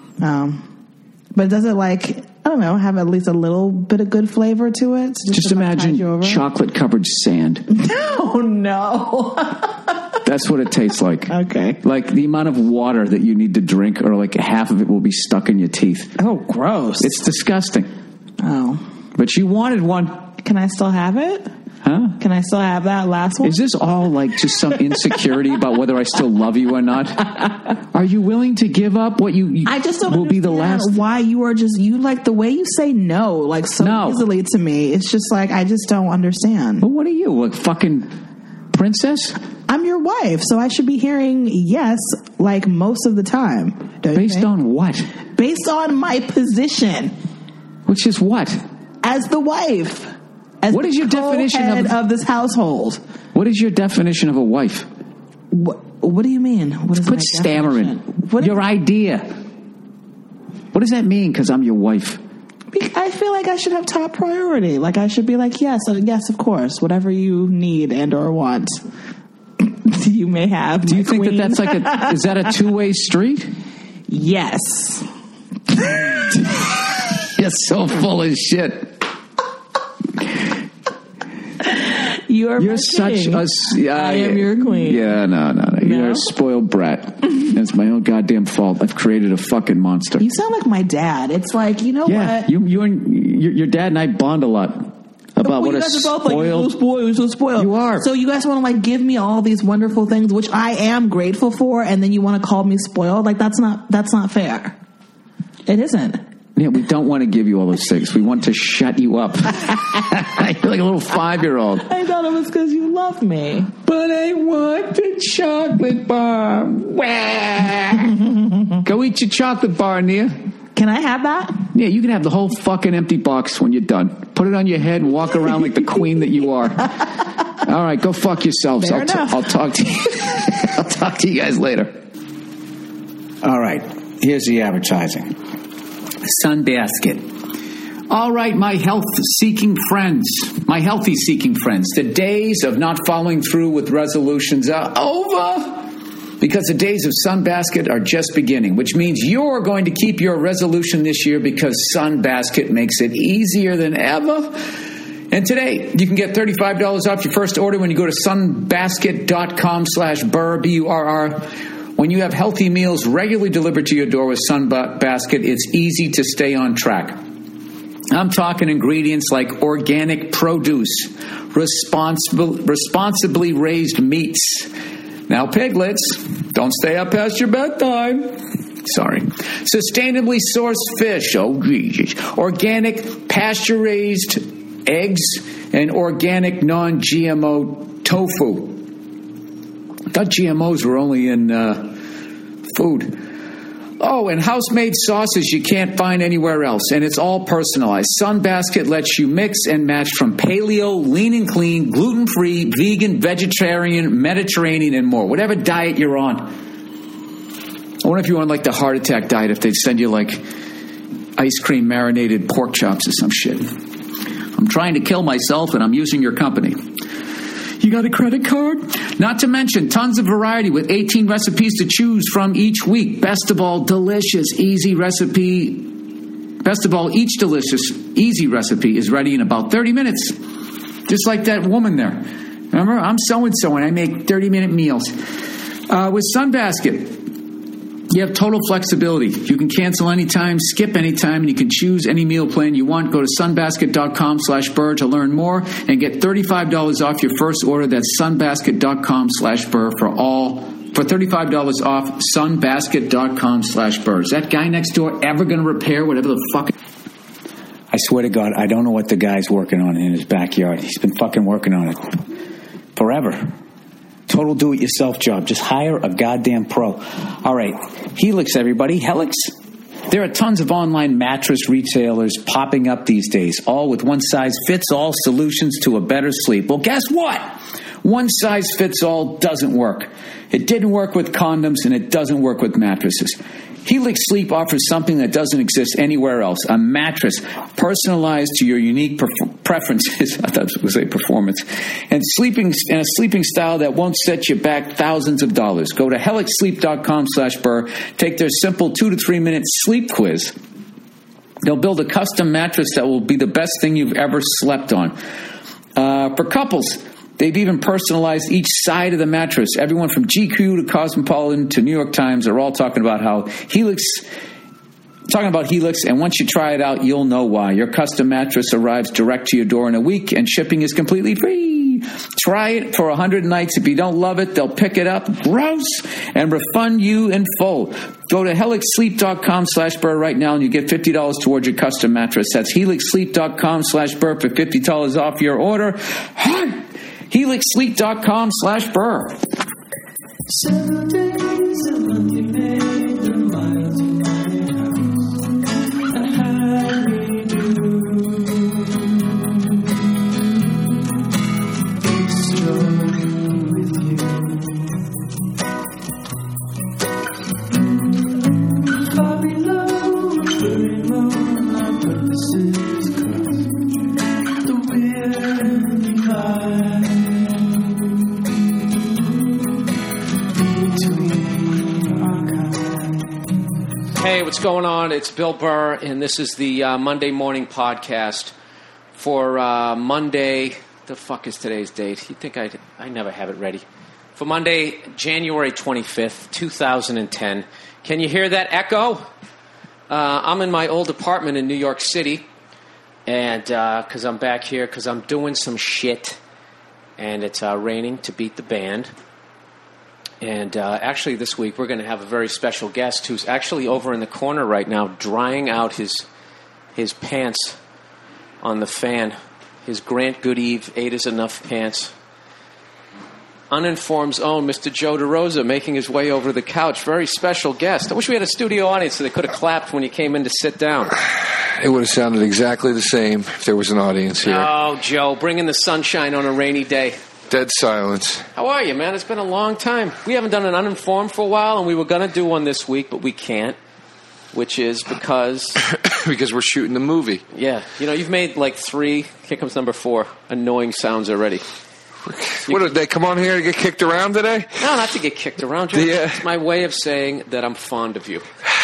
But does it I don't know, have at least a little bit of good flavor to it? Just imagine chocolate-covered sand. Oh, no. That's what it tastes like. Okay. Like the amount of water that you need to drink, or like half of it will be stuck in your teeth. Oh, gross. It's disgusting. Oh. But you wanted one. Can I still have it? Huh? Can I still have that last one? Is this all like just some insecurity about whether I still love you or not? Are you willing to give up what you I just don't will be the last? why you are you like the way you say no, like so No. easily to me. It's just like, I just don't understand. But what are you, a fucking princess? I'm your wife, so I should be hearing yes like most of the time. Don't you Based think? on what? Based on my position Which is what? as the wife. As What is your definition co-head of- this household? What is your definition of a wife? What do you mean? What is Quit my stammering. definition? What Your idea. What does that mean? Because I'm your wife. I feel like I should have top priority. Like I should be like, yes, of course, whatever you need and or want, you may have. Do you think that that's like is that a two-way street? Yes. You're so full of shit. You're my such king. I am your queen. Yeah, no. You're No? a spoiled brat. It's my own goddamn fault. I've created a fucking monster. You sound like my dad. It's like, you know Yeah, what? you and your dad and I bond a lot about what you a guys are both like, spoiled. you're so spoiled. You are. So you guys want to like give me all these wonderful things, which I am grateful for, and then you want to call me spoiled? Like that's not fair. It isn't. Yeah, we don't want to give you all those things. We want to shut you up. You're like a little 5-year-old. I thought it was because you love me. But I want the chocolate bar. Go eat your chocolate bar, Nia. Can I have that? Yeah, you can have the whole fucking empty box when you're done. Put it on your head and walk around like the queen that you are. All right, go fuck yourselves. Fair enough. I'll talk to you. I'll talk to you guys later. All right, here's the advertising. Sunbasket. All right, my health-seeking friends, my healthy-seeking friends, the days of not following through with resolutions are over because the days of Sunbasket are just beginning, which means you're going to keep your resolution this year because Sunbasket makes it easier than ever. And today, you can get $35 off your first order when you go to sunbasket.com/burr, B-U-R-R. When you have healthy meals regularly delivered to your door with Sunbasket, it's easy to stay on track. I'm talking ingredients like organic produce, responsibly raised meats. Now, piglets, don't stay up past your bedtime. Sorry. Sustainably sourced fish. Oh, Jesus. Organic pasture-raised eggs and organic non-GMO tofu. I thought GMOs were only in food. Oh, and house-made sauces you can't find anywhere else, and it's all personalized. Sunbasket lets you mix and match from paleo, lean and clean, gluten-free, vegan, vegetarian, Mediterranean, and more. Whatever diet you're on. I wonder if you're on like the heart attack diet, if they'd send you like ice cream marinated pork chops or some shit. I'm trying to kill myself, and I'm using your company. You got a credit card? Not to mention tons of variety with 18 recipes to choose from each week. Best of all, delicious, easy recipe. Best of all, each delicious, easy recipe is ready in about 30 minutes. Just like that woman there. Remember? I'm so-and-so and I make 30-minute meals. With Sunbasket, You have total flexibility. You can cancel anytime, skip anytime, and you can choose any meal plan you want. Go to sunbasket.com/Burr to learn more and get $35 off your first order. That's sunbasket.com/Burr for $35 off sunbasket.com/Burr. Is that guy next door ever going to repair whatever the fuck? I swear to God, I don't know what the guy's working on in his backyard. He's been fucking working on it forever. Total do-it-yourself job. Just hire a goddamn pro. All right. Helix, everybody. Helix. There are tons of online mattress retailers popping up these days, all with one-size-fits-all solutions to a better sleep. Well, guess what? One-size-fits-all doesn't work. It didn't work with condoms, and it doesn't work with mattresses. Helix Sleep offers something that doesn't exist anywhere else, a mattress personalized to your unique preferences. I thought I was going to say performance. And a sleeping style that won't set you back thousands of dollars. Go to helixsleep.com/Burr. Take their simple 2 to 3 minute sleep quiz. They'll build a custom mattress that will be the best thing you've ever slept on. For couples, they've even personalized each side of the mattress. Everyone from GQ to Cosmopolitan to New York Times are all talking about Helix, and once you try it out, you'll know why. Your custom mattress arrives direct to your door in a week, and shipping is completely free. Try it for 100 nights. If you don't love it, they'll pick it up, gross, and refund you in full. Go to helixsleep.com/Burr right now, and you get $50 towards your custom mattress. That's helixsleep.com/Burr for $50 off your order. helixsleep.com/Burr. 7 days a month you made the mile to my house, and Harry knew this story with you. Far below the moon, our purposes cross the weary line. Hey, what's going on? It's Bill Burr, and this is the Monday morning podcast for Monday. The fuck is today's date? You'd think I never have it ready. For Monday, January 25th, 2010. Can you hear that echo? I'm in my old apartment in New York City, and because I'm back here, because I'm doing some shit, and it's raining to beat the band. And actually this week we're going to have a very special guest who's actually over in the corner right now drying out his pants on the fan. His Grant Goodeve 8 is enough pants. Uninformed's own Mr. Joe DeRosa making his way over to the couch. Very special guest. I wish we had a studio audience so they could have clapped when you came in to sit down. It would have sounded exactly the same if there was an audience here. Oh, Joe, bringing the sunshine on a rainy day. Dead silence. How are you, man? It's been a long time. We haven't done an Uninformed for a while, and we were going to do one this week, but we can't, which is because... because we're shooting the movie. Yeah. You know, you've made like 3, here comes number 4, annoying sounds already. What, did they come on here to get kicked around today? No, not to get kicked around. It's my way of saying that I'm fond of you.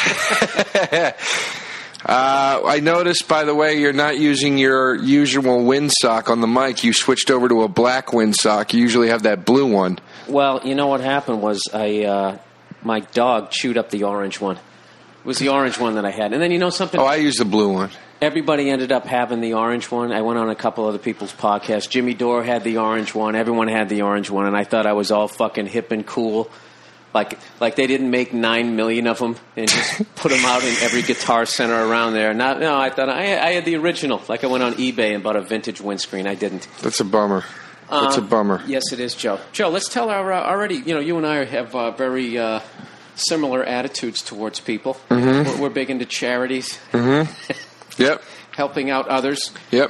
I noticed, by the way, you're not using your usual windsock on the mic. You switched over to a black windsock. You usually have that blue one. Well, you know what happened was my dog chewed up the orange one. It was the orange one that I had. And then you know something? Oh, I used the blue one. Everybody ended up having the orange one. I went on a couple other people's podcasts. Jimmy Dore had the orange one. Everyone had the orange one. And I thought I was all fucking hip and cool. Like they didn't make 9 million of them and just put them out in every Guitar Center around there. No, I thought I had the original. Like I went on eBay and bought a vintage windscreen. I didn't. That's a bummer. That's a bummer. Yes, it is, Joe. Joe, let's tell our already. You know, you and I have very similar attitudes towards people. Mm-hmm. We're big into charities. Mm-hmm. Yep. Helping out others. Yep.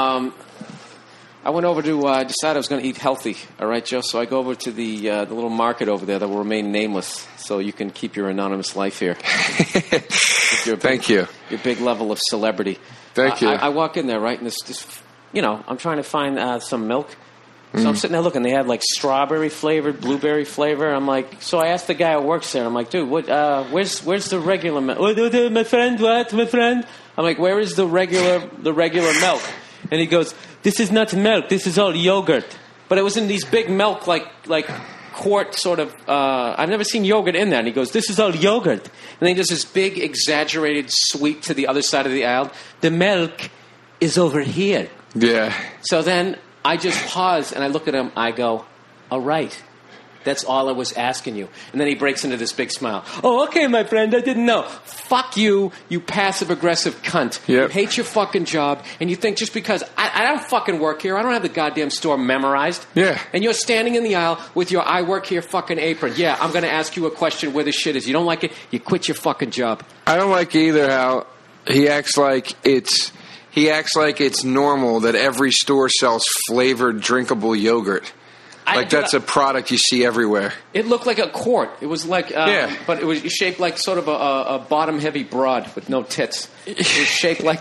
I went over to decide I was going to eat healthy. All right, Joe. So I go over to the little market over there that will remain nameless, so you can keep your anonymous life here. Thank you. Your big level of celebrity. Thank you. I walk in there, right, and this, you know, I'm trying to find some milk. So I'm sitting there looking. They had like strawberry flavored, blueberry flavor. I'm like, so I asked the guy who works there. I'm like, dude, what? Where's the regular milk? My friend, what? My friend. I'm like, where is the regular milk? And he goes, this is not milk. This is all yogurt. But it was in these big milk like quart sort of. I've never seen yogurt in that. And he goes, "This is all yogurt." And then he does this big, exaggerated sweep to the other side of the aisle. The milk is over here. Yeah. So then I just pause and I look at him. I go, "All right. That's all I was asking you." And then he breaks into this big smile. "Oh, okay, my friend, I didn't know." Fuck you, you passive-aggressive cunt. Yep. You hate your fucking job, and you think just because I don't fucking work here, I don't have the goddamn store memorized. Yeah. And you're standing in the aisle with your I work here fucking apron. Yeah, I'm going to ask you a question where the shit is. You don't like it, you quit your fucking job. I don't like either how he acts like it's normal that every store sells flavored drinkable yogurt. Like that's a product you see everywhere. It looked like a quart. It was like, Yeah. but it was shaped like sort of a bottom-heavy broad with no tits. It was shaped like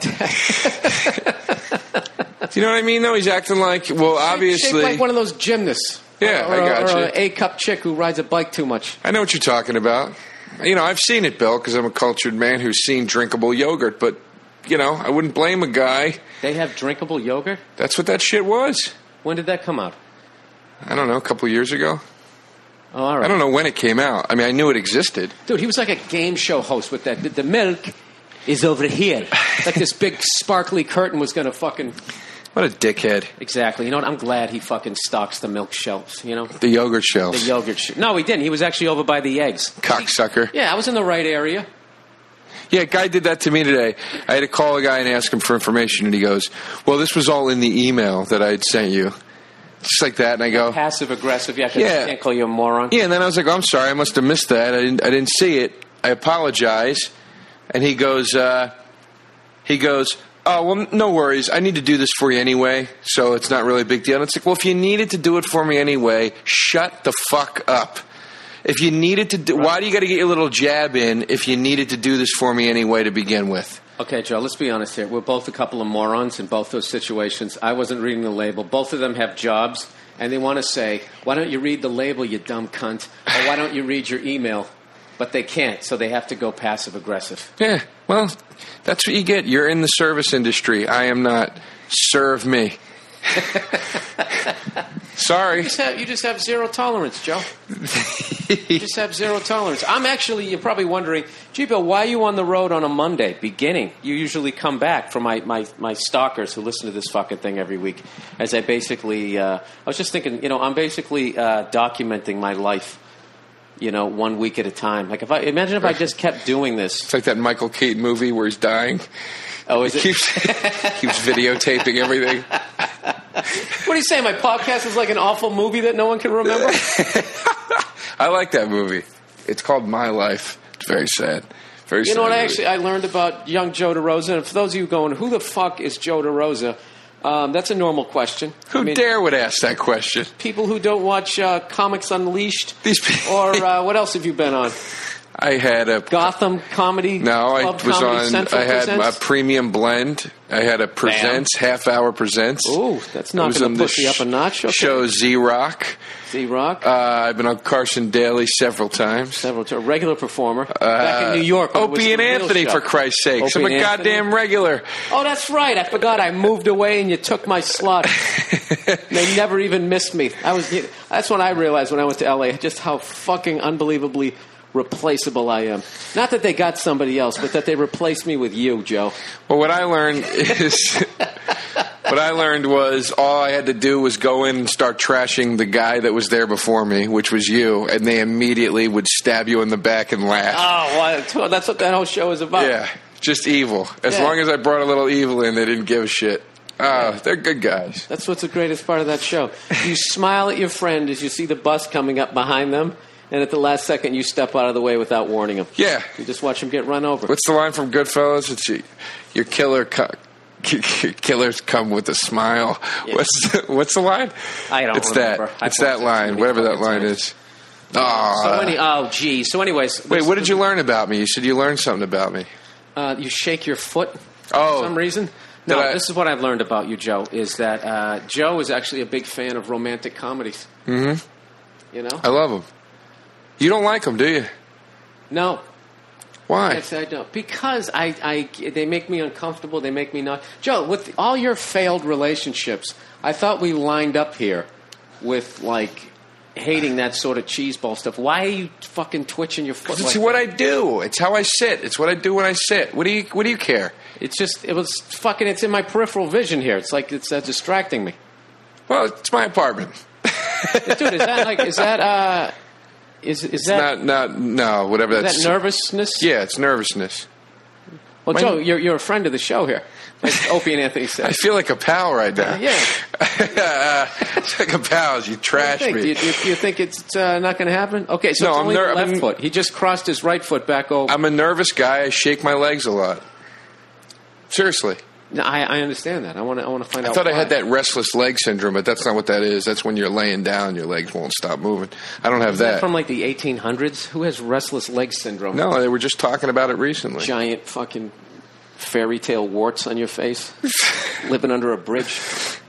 that. Do you know what I mean, though? He's acting like, well, obviously... Shaped like one of those gymnasts. Yeah, or I got or you. an A-cup chick who rides a bike too much. I know what you're talking about. You know, I've seen it, Bill, because I'm a cultured man who's seen drinkable yogurt, but, you know, I wouldn't blame a guy. They have drinkable yogurt? That's what that shit was. When did that come out? I don't know, a couple years ago. Oh, all right. I don't know when it came out. I mean, I knew it existed. Dude, he was like a game show host with that. The milk is over here. Like this big sparkly curtain was going to fucking... What a dickhead. Exactly. You know what? I'm glad he fucking stocks the milk shelves, you know? The yogurt shelves. The yogurt. No, he didn't. He was actually over by the eggs. Cocksucker. Yeah, I was in the right area. Yeah, a guy did that to me today. I had to call a guy and ask him for information, and he goes, well, this was all in the email that I had sent you. Just like that, and I go... Passive aggressive. Yeah, 'cause Yeah. I can't call you a moron. Yeah, and then I was like, oh, I'm sorry, I must have missed that. I didn't see it. I apologize. And he goes, oh, well, no worries. I need to do this for you anyway, so it's not really a big deal. And it's like, well, if you needed to do it for me anyway, shut the fuck up. If you needed to do... Why do you got to get your little jab in if you needed to do this for me anyway to begin with? Okay, Joe, let's be honest here. We're both a couple of morons in both those situations. I wasn't reading the label. Both of them have jobs, and they want to say, why don't you read the label, you dumb cunt? Or why don't you read your email? But they can't, so they have to go passive-aggressive. Yeah, well, that's what you get. You're in the service industry. I am not. Serve me. Sorry. You just have zero tolerance, Joe. You just have zero tolerance. You're probably wondering, gee, Bill, why are you on the road on a Monday beginning? You usually come back for my stalkers who listen to this fucking thing every week. As I basically, I was just thinking, you know, I'm basically documenting my life, you know, 1 week at a time. Like, imagine if I just kept doing this. It's like that Michael Keaton movie where he's dying. Oh, is it? He keeps videotaping everything. What are you saying? My podcast is like an awful movie that no one can remember? I like that movie. It's called My Life. It's very sad. Very sad. You know what? movie. I learned about young Joe DeRosa. And for those of you going, who the fuck is Joe DeRosa? That's a normal question. Who dare would ask that question? People who don't watch Comics Unleashed. These people. Or what else have you been on? I had a Gotham Comedy. No, I Club was Comedy on. Central I had presents? a premium blend. I had a presents half-hour presents. Ooh, that's not going to push you up a notch. Okay. Show Z-Rock. Z-Rock. I've been on Carson Daly several times. A regular performer. Back in New York. when it was Opie and the real Anthony, show. for Christ's sakes. I'm Opie a and goddamn Anthony? regular. Oh, that's right. I forgot. I moved away and you took my slot. They never even missed me. That's when I realized when I went to LA just how fucking unbelievably replaceable I am. Not that they got somebody else, but that they replaced me with you, Joe. Well, what I learned was all I had to do was go in and start trashing the guy that was there before me, which was you, and they immediately would stab you in the back and laugh. Oh, well, that's what that whole show is about. Yeah, just evil. As Yeah. long as I brought a little evil in, they didn't give a shit. Oh, they're good guys. That's what's the greatest part of that show. You smile at your friend as you see the bus coming up behind them, and at the last second you step out of the way without warning them. Yeah. You just watch them get run over. What's the line from Goodfellas? It's your killers come with a smile. Yeah. What's the line? I don't it's remember. That. It's that line, whatever that line is. So anyways. Wait, what did you learn about me? You said you learned something about me. You shake your foot Oh. for some reason? No, this is what I've learned about you, Joe, is that Joe is actually a big fan of romantic comedies. Mm-hmm. You know? I love them. You don't like them, do you? No. Why? Yes, I don't. Because they make me uncomfortable. They make me not. Joe, with all your failed relationships, I thought we lined up here with, like, hating that sort of cheese ball stuff. Why are you fucking twitching your foot? It's like what that? I do. It's how I sit. It's what I do when I sit. What do you care? It's in my peripheral vision here. It's like it's distracting me. Well, it's my apartment. Dude, is that No, whatever that's. Is that nervousness? Yeah, it's nervousness. Well, Joe, you're a friend of the show here. Like Opie and Anthony said. I feel like a pal right now. Yeah. It's like a pal. You trash me. Do you think it's not going to happen? Okay, so No, it's I'm only the left foot. He just crossed his right foot back over. I'm a nervous guy. I shake my legs a lot. Seriously. No, I understand that. I want to find out. I thought why. I had that restless leg syndrome, but that's not what that is. That's when you're laying down, your legs won't stop moving. I don't have Is that that. from like the 1800s? Who has restless leg syndrome? No, they were just talking about it recently. Giant fucking fairy tale warts on your face, living under a bridge.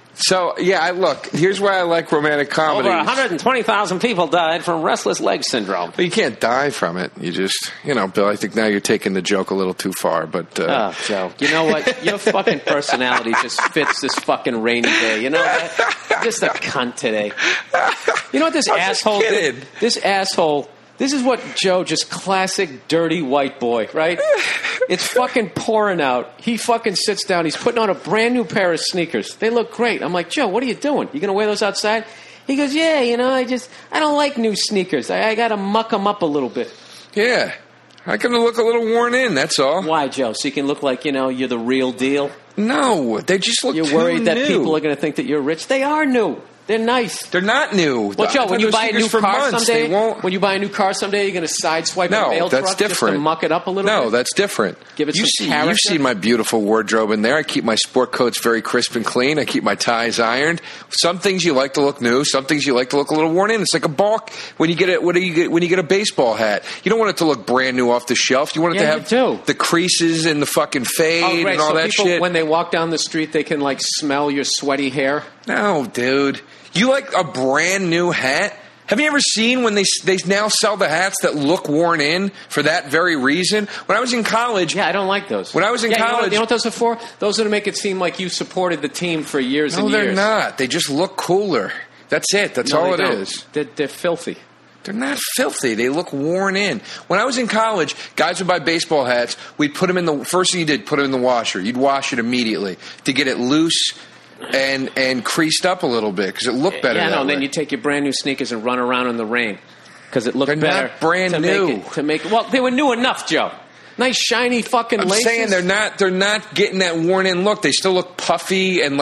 So, yeah, look, here's why I like romantic comedies. Over 120,000 people died from restless leg syndrome. But you can't die from it. You just, Bill, I think now you're taking the joke a little too far. But Oh, Joe, you know what? Your fucking personality just fits this fucking rainy day. You know that? Just a cunt today. You know what this I'm just asshole kidding. did? This asshole. This is what Joe, just classic dirty white boy, right? It's fucking pouring out. He fucking sits down. He's putting on a brand new pair of sneakers. They look great. I'm like, Joe, what are you doing? You going to wear those outside? He goes, yeah, I don't like new sneakers. I got to muck them up a little bit. yeah, I come to look a little worn in, that's all. Why, Joe? So you can look like, you're the real deal? No, they just look You're too worried that new. people are going to think that you're rich? They are new. They're nice. They're not new. Well, Joe, when you buy a new car someday, they won't. when you buy a new car someday, you're going to sideswipe a No, mail that's truck just different. to muck it up a little bit? No, that's different. Give it some You've character? seen my beautiful wardrobe in there. I keep my sport coats very crisp and clean. I keep my ties ironed. Some things you like to look new. Some things you like to look a little worn in. It's like a balk when you get it. What do you get when you get a baseball hat? You don't want it to look brand new off the shelf. You want it Yeah, to you have do. the creases and the fucking fade Oh, great. and all So that people, shit. when they walk down the street, they can, smell your sweaty hair? No, dude. You like a brand new hat? Have you ever seen when they now sell the hats that look worn in for that very reason? When I was in college, Yeah, I don't like those. When I was in college- You know what those are for? Those are to make it seem like you supported the team for years no, and years. they're not. They just look cooler. That's it. That's No, all they it don't. is. They're filthy. They're not filthy. They look worn in. When I was in college, guys would buy baseball hats. We'd put them in the first thing you did, put them in the washer. You'd wash it immediately to get it loose and creased up a little bit because it looked better. Yeah, that and then way. you take your brand new sneakers and run around in the rain because it looked They're better. not brand to new. Well, they were new enough, Joe. Nice shiny fucking I'm laces. saying they're not getting that worn in look. They still look puffy and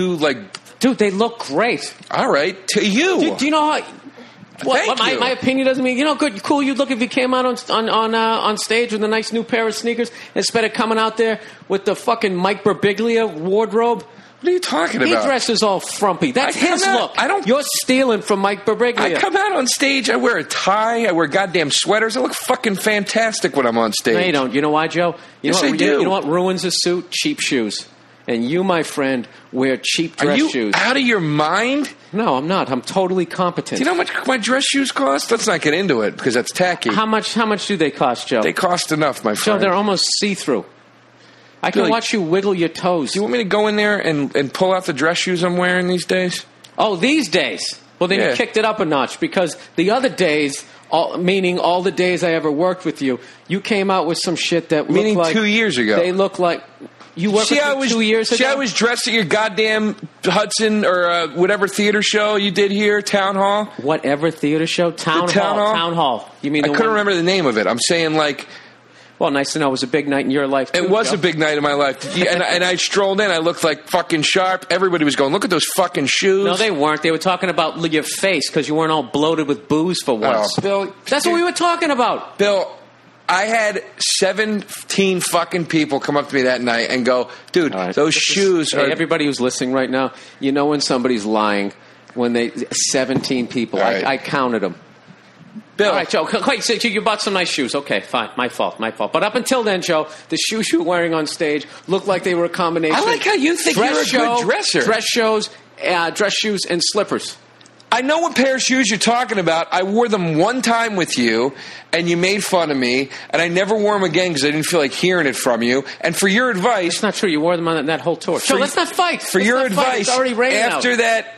Dude, they look great. all right to you. Do you know how? Thank you. My opinion doesn't mean cool. You'd look if you came out on stage with a nice new pair of sneakers instead of coming out there with the fucking Mike Birbiglia wardrobe. What are you talking He about? dresses all frumpy. That's I come his out- look. I don't- You're stealing from Mike Birbiglia. I come out on stage. I wear a tie. I wear goddamn sweaters. I look fucking fantastic when I'm on stage. No, you don't. You know why, Joe? Yes, I do. You know what ruins a suit? Cheap shoes. And you, my friend, wear cheap Are dress you shoes. out of your mind? No, I'm not. I'm totally competent. Do you know how much my dress shoes cost? Let's not get into it because that's tacky. How much do they cost, Joe? They cost enough, my Joe, friend. they're almost see-through. I can Billy, watch you wiggle your toes. Do you want me to go in there and pull out the dress shoes I'm wearing these days? Oh, these days. Well, then Yeah. you kicked it up a notch because the other days, meaning all the days I ever worked with you, you came out with some shit that Meaning looked like 2 years ago. They look like you worked with me 2 years ago. See, I was dressed at your goddamn Hudson or whatever theater show you did here, Town Hall. Whatever theater show, Town Town Hall? Town Hall. You mean I the couldn't one? remember the name of it. I'm saying like Well, nice to know it was a big night in your life. Too, it was Joe. a big night in my life, and I strolled in. I looked like fucking sharp. Everybody was going, "Look at those fucking shoes." No, they weren't. They were talking about your face because you weren't all bloated with booze for once. Bill, That's what we were talking about. Bill, I had 17 fucking people come up to me that night and go, "Dude, All right. those shoes Hey, are." everybody who's listening right now, you know when somebody's lying when they 17 people. All right. I counted them. Bill, All right, Joe. Wait, so you bought some nice shoes. Okay, fine. My fault. But up until then, Joe, the shoes you were wearing on stage looked like they were a combination. I like how you think you're a good dresser. Dress shows, dress shoes, and slippers. I know what pair of shoes you're talking about. I wore them one time with you, and you made fun of me, and I never wore them again because I didn't feel like hearing it from you. And for your advice, It's not true. You wore them on that whole tour. So let's not fight. for Let's your not fight. advice, It's already raining after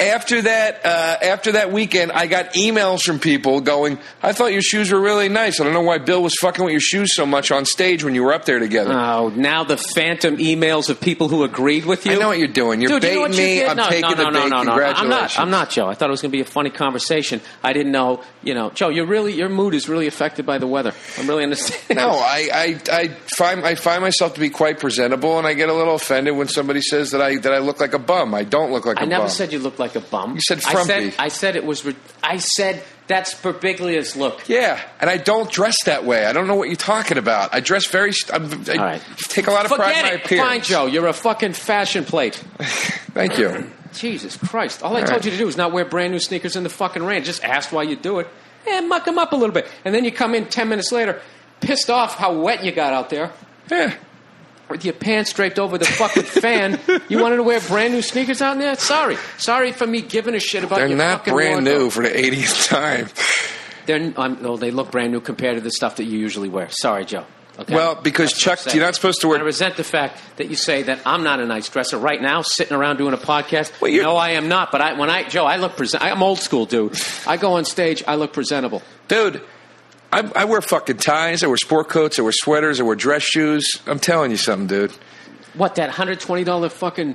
out. that weekend, I got emails from people going, "I thought your shoes were really nice. I don't know why Bill was fucking with your shoes so much on stage when you were up there together." Oh, now the phantom emails of people who agreed with you. I know what you're doing. You're Dude, you know baiting what you me. did? I'm No, taking the bait. Congratulations. I'm not, Joe. I thought it was going to be a funny conversation. I didn't know, Joe, your mood is really affected by the weather. I'm really understanding. No, I find myself to be quite presentable, and I get a little offended when somebody says that I look like a bum. I don't look like a bum. I never said you looked like a bum. You said frumpy. I said that's Birbiglia's look. Yeah, and I don't dress that way. I don't know what you're talking about. I dress very. I right. take a lot of pride in my Forget it. appearance. Fine, Joe. You're a fucking fashion plate. Thank you. Jesus Christ. All I All told right. you to do is not wear brand new sneakers in the fucking rain. Just ask why you do it. And muck them up a little bit. And then you come in 10 minutes later, pissed off how wet you got out there. Yeah. With your pants draped over the fucking fan. You wanted to wear brand new sneakers out there? Sorry. Sorry for me giving a shit about They're your not fucking brand wardrobe. new for the 80th time. They look brand new compared to the stuff that you usually wear. Sorry, Joe. Okay? Well, because That's what I'm Chuck, saying. you're not supposed to wear. I resent the fact that you say that I'm not a nice dresser right now, sitting around doing a podcast. Well, you're- No, I am not. But Joe, I look I'm old school, dude. I go on stage, I look presentable. Dude, I wear fucking ties. I wear sport coats. I wear sweaters. I wear dress shoes. I'm telling you something, dude. What, that $120 fucking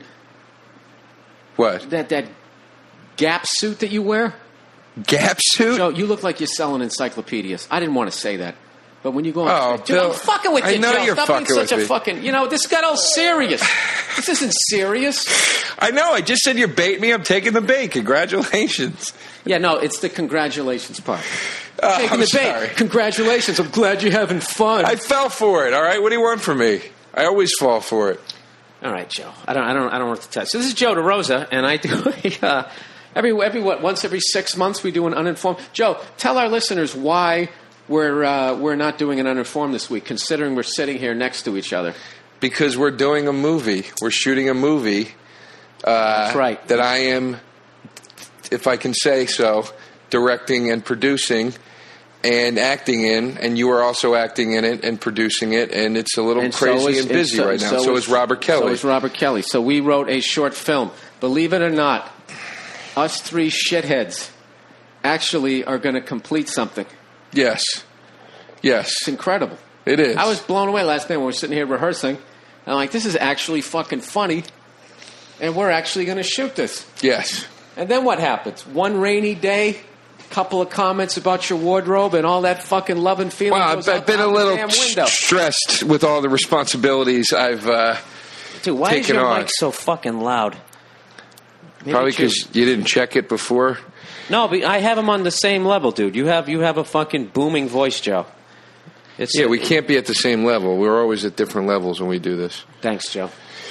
What? that Gap suit that you wear? Gap suit? Joe, you look like you're selling encyclopedias. I didn't want to say that. But when you go on Oh, stage, dude, Bill, I'm fucking with you, I know Joe. you're Stop being fucking such with a me. fucking, this got all serious. This isn't serious. I know. I just said you bait me. I'm taking the bait. Congratulations. Yeah, no, it's the congratulations part. Oh, Taking I'm the sorry. bait. Congratulations. I'm glad you're having fun. I fell for it. All right. What do you want from me? I always fall for it. All right, Joe. I don't know what to tell you. So this is Joe DeRosa, and I do once every 6 months we do an uninformed. Joe, tell our listeners why we're not doing an uninformed this week, considering we're sitting here next to each other. Because we're doing a movie. We're shooting a movie. That's right. That I am, if I can say so, directing and producing and acting in, and you are also acting in it and producing it, and it's a little crazy and busy right now. So is Robert Kelly. So is Robert Kelly. So we wrote a short film. Believe it or not, us three shitheads actually are going to complete something. Yes. Yes. It's incredible. It is. I was blown away last night when we were sitting here rehearsing. I'm like, this is actually fucking funny, and we're actually going to shoot this. Yes. And then what happens? One rainy day, couple of comments about your wardrobe, and all that fucking love and feeling Well, goes I've out been a the little damn window. stressed with all the responsibilities I've Dude, why is taken your on. mic so fucking loud? Maybe Probably it's you. because you didn't check it before. No, but I have them on the same level, dude. You have a fucking booming voice, Joe. It's, Yeah, we can't be at the same level. We're always at different levels when we do this. Thanks, Joe.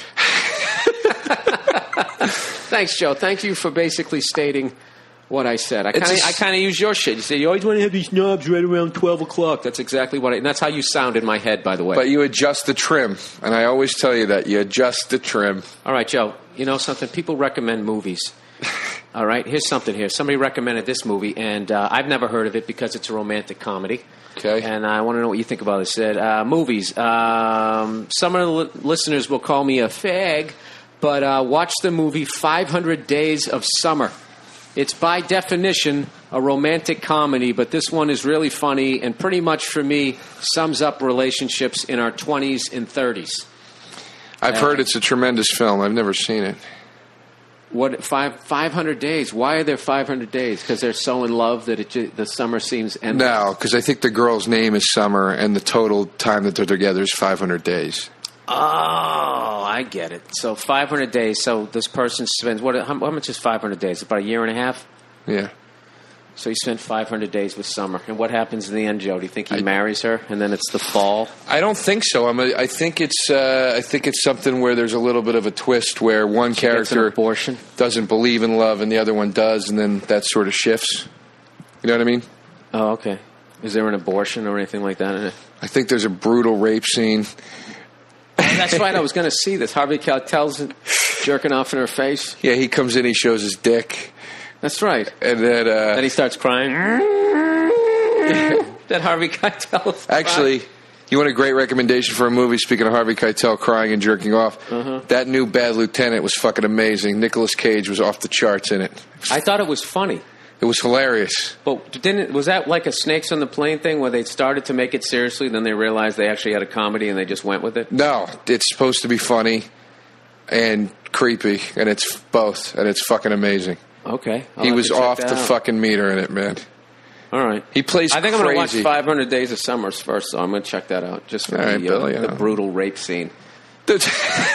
Thanks, Joe. Thank you for basically stating what I said. I kind of use your shit. You say you always want to have these knobs right around 12 o'clock. That's exactly what and that's how you sound in my head, by the way. But you adjust the trim, and I always tell you that. You adjust the trim. All right, Joe. You know something? People recommend movies. All right, here's something here. Somebody recommended this movie, and I've never heard of it because it's a romantic comedy. Okay. And I want to know what you think about it. It said, movies. Some of the listeners will call me a fag, but watch the movie 500 Days of Summer. It's by definition a romantic comedy, but this one is really funny and pretty much, for me, sums up relationships in our 20s and 30s. I've heard it's a tremendous film. I've never seen it. What 500 days? Why are there 500 days? Because they're so in love that the summer seems endless. No, because I think the girl's name is Summer, and the total time that they're together is 500 days. Oh, I get it. So 500 days. So this person spends how much is 500 days? About a year and a half. Yeah. So he spent 500 days with Summer. And what happens in the end, Joe? Do you think he marries her, and then it's the fall? I don't think so. I think it's something where there's a little bit of a twist where one Gets an character abortion. doesn't believe in love and the other one does, and then that sort of shifts. You know what I mean? Oh, okay. Is there an abortion or anything like that in it? I think there's a brutal rape scene. Oh, that's right. I was going to see this. Harvey Keitel's jerking off in her face. Yeah, he comes in, he shows his dick. That's right. And then Then he starts crying. That Harvey Keitel. actually, you want a great recommendation for a movie? Speaking of Harvey Keitel crying and jerking off, that new Bad Lieutenant was fucking amazing. Nicolas Cage was off the charts in it. I thought it was funny. It was hilarious. But was that like a Snakes on the Plane thing where they started to make it seriously, then they realized they actually had a comedy and they just went with it? No, it's supposed to be funny and creepy, and it's both, and it's fucking amazing. Okay. He was off the fucking meter in it, man. All right. He plays I think I'm going to watch crazy. 500 Days of Summers first, so I'm going to check that out just for All right, Bill, the brutal rape scene. Do you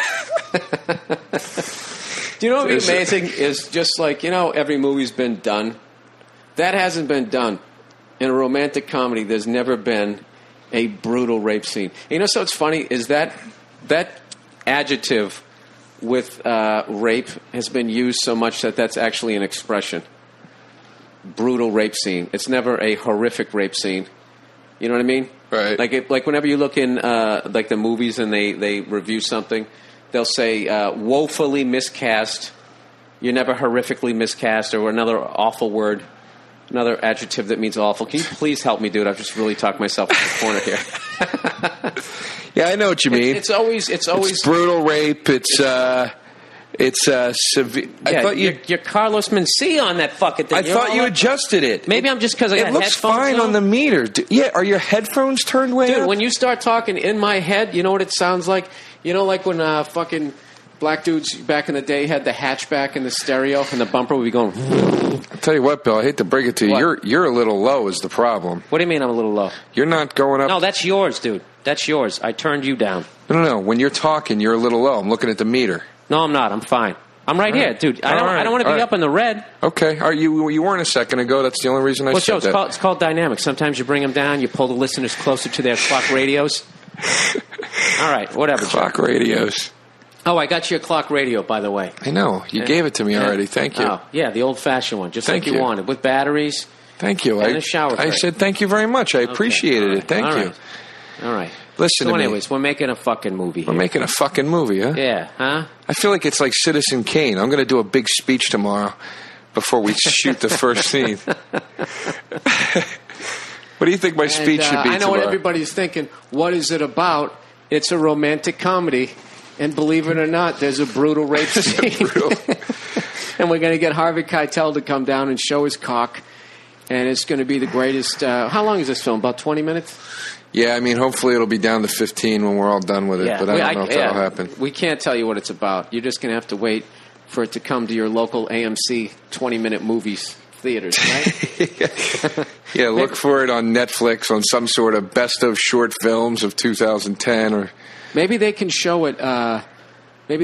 know what would be amazing is just like, every movie's been done. That hasn't been done. In a romantic comedy, there's never been a brutal rape scene. So what's funny is that adjective with rape has been used so much that that's actually an expression. Brutal rape scene. It's never a horrific rape scene. You know what I mean? Right. Like whenever you look in like the movies and they review something, they'll say woefully miscast. You're never horrifically miscast, or another awful word, another adjective that means awful. Can you please help me, dude? I've just really talked myself into the corner here. Yeah, I know what you mean. It's always brutal rape. It's severe. Yeah, I thought you're Carlos Mencia on that fucking thing. I thought you adjusted it. Maybe I'm just because I got It looks headphones fine on the meter. Yeah, are your headphones turned way Dude, up? when you start talking in my head, you know what it sounds like? Like when fucking black dudes back in the day had the hatchback and the stereo, and the bumper would be going. I'll tell you what, Bill. I hate to break it to you. What? You're a little low. Is the problem? What do you mean I'm a little low? You're not going up. No, that's yours, dude. That's yours. I turned you down. No. When you're talking, you're a little low. I'm looking at the meter. No, I'm not. I'm fine. I'm right here, dude. I don't want to be up in the red. Okay. You weren't a second ago. That's the only reason I Well, said Joe, that. it's called dynamics. Sometimes you bring them down. You pull the listeners closer to their clock radios. All right, whatever. Joe. Clock radios. Oh, I got you a clock radio, by the way. I know. You gave it to me already. Thank you. Oh, yeah, the old-fashioned one, just Thank like you you. wanted, with batteries. Thank you. And a shower I tray. said thank you very much. I appreciated it. Thank All you. right. All right. Listen So to me. anyways, we're making a fucking movie We're here. making a fucking movie, huh? Yeah, huh? I feel like it's like Citizen Kane. I'm going to do a big speech tomorrow before we shoot the first scene. What do you think my speech should be I know tomorrow? what everybody's thinking. What is it about? It's a romantic comedy. And believe it or not, there's a brutal rape scene. And we're going to get Harvey Keitel to come down and show his cock. And it's going to be the greatest. How long is this film? About 20 minutes? Yeah, I mean, hopefully it'll be down to 15 when we're all done with it, but I don't know if that'll happen. We can't tell you what it's about. You're just going to have to wait for it to come to your local AMC 20-minute movies theaters, right? Yeah, look for it on Netflix on some sort of best of short films of 2010 or... Maybe they can show it. In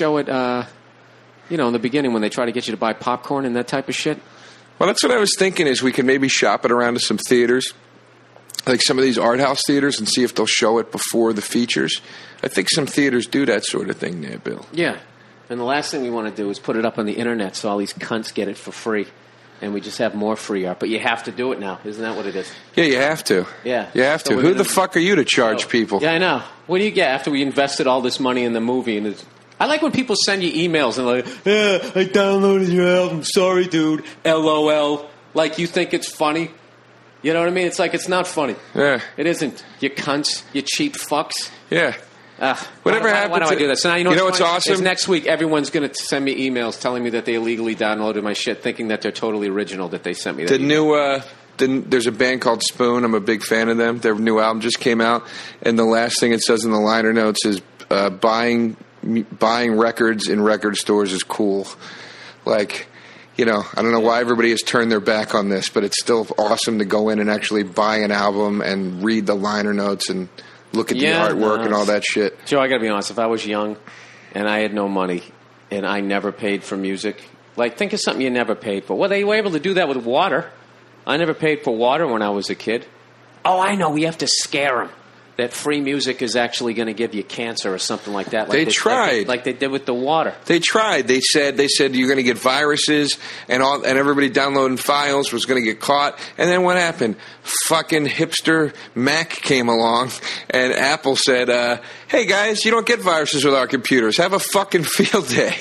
the beginning when they try to get you to buy popcorn and that type of shit. Well, that's what I was thinking is we could maybe shop it around to some theaters, like some of these art house theaters, and see if they'll show it before the features. I think some theaters do that sort of thing there, Bill. Yeah. And the last thing we want to do is put it up on the internet so all these cunts get it for free. And we just have more free art. But you have to do it now. Isn't that what it is? Yeah, you have to. Yeah. You have So to. we're Who gonna- the fuck are you to charge people? Yeah, I know. What do you get after we invested all this money in the movie? And I like when people send you emails and they're like, yeah, I downloaded your album. Sorry, dude. LOL. Like you think it's funny. You know what I mean? It's like it's not funny. Yeah. It isn't. You cunts. You cheap fucks. Yeah. Whatever happened Why do I to- do that? So now You know what's funny? awesome? Is next week everyone's going to send me emails telling me that they illegally downloaded my shit, thinking that they're totally original. That they sent me. That The email. new, there's a band called Spoon. I'm a big fan of them. Their new album just came out, and the last thing it says in the liner notes is buying records in record stores is cool. Like, I don't know why everybody has turned their back on this, but it's still awesome to go in and actually buy an album and read the liner notes and look at the artwork and all that shit. Joe, I got to be honest. If I was young and I had no money and I never paid for music, like think of something you never paid for. Well, they were able to do that with water. I never paid for water when I was a kid. Oh, I know. We have to scare them that free music is actually going to give you cancer or something like that. They tried. Like they did with the water. They tried. They said you're going to get viruses and everybody downloading files was going to get caught. And then what happened? Fucking hipster Mac came along and Apple said, hey guys, you don't get viruses with our computers. Have a fucking field day.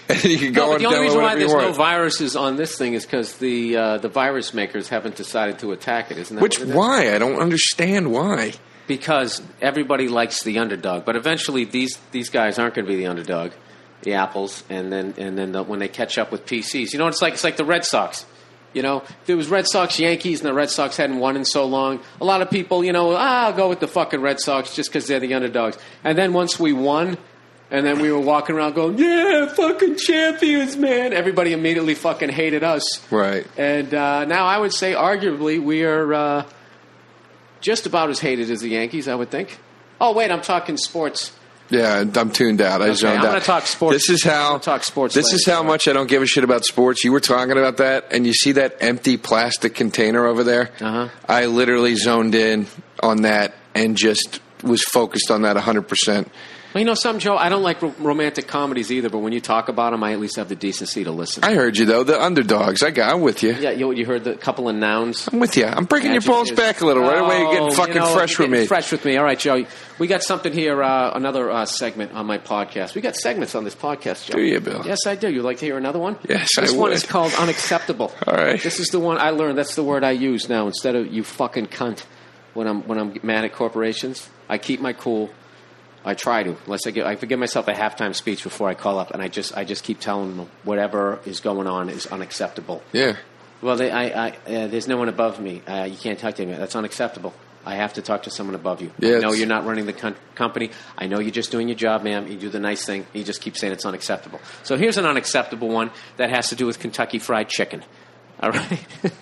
and you can go No, but and the only download reason why whatever you there's no want. viruses on this thing is because the virus makers haven't decided to attack it, isn't that Which what it is? why? I don't understand why. Because everybody likes the underdog, but eventually these guys aren't going to be the underdog, the Apples, and then when they catch up with PCs, you know what it's like? It's like the Red Sox. You know, if it was Red Sox Yankees and the Red Sox hadn't won in so long, a lot of people, I'll go with the fucking Red Sox just because they're the underdogs. And then once we won, and then we were walking around going, yeah, fucking champions, man. Everybody immediately fucking hated us. Right. And now I would say arguably we are just about as hated as the Yankees, I would think. Oh, wait, I'm talking sports. Yeah, I'm tuned out. I zoned I'm out. going to talk sports. This is how. I'm gonna talk sports This later. is how much I don't give a shit about sports. You were talking about that, and you see that empty plastic container over there. Uh-huh. I literally zoned in on that and just was focused on that 100%. Well, you know something, Joe? I don't like romantic comedies either, but when you talk about them, I at least have the decency to listen. I heard you though. The underdogs. I'm with you. Yeah, you heard the couple of nouns. I'm with you. I'm bringing your balls back a little. Right away, you're getting fucking fresh with me. Fresh with me. All right, Joe. We got something here, another segment on my podcast. We got segments on this podcast, Joe. Do you, Bill? Yes, I do. You'd like to hear another one? Yes, This I one would. is called Unacceptable. All right. This is the one I learned. That's the word I use now instead of you fucking cunt when I'm mad at corporations. I keep my cool. I try to, unless I forgive myself a halftime speech before I call up, and I just keep telling them whatever is going on is unacceptable. Yeah. Well, there's no one above me. You can't talk to me. That's unacceptable. I have to talk to someone above you. Yeah, I know you're not running the company. I know you're just doing your job, ma'am. You do the nice thing. You just keep saying it's unacceptable. So here's an unacceptable one that has to do with Kentucky Fried Chicken. All right?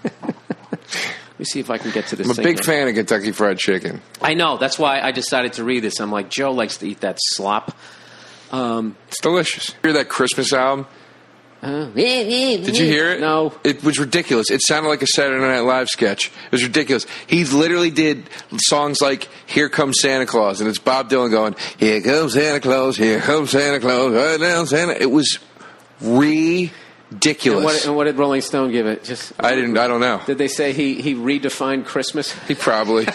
Let me see if I can get to this. I'm a big fan of Kentucky Fried Chicken. I know. That's why I decided to read this. I'm like, Joe likes to eat that slop. It's delicious. Hear that Christmas album? Did you hear it? No. It was ridiculous. It sounded like a Saturday Night Live sketch. It was ridiculous. He literally did songs like "Here Comes Santa Claus," and it's Bob Dylan going, "Here comes Santa Claus, here comes Santa Claus, right down Santa." It was ridiculous. And what did Rolling Stone give it? I don't know. Did they say he redefined Christmas? He probably.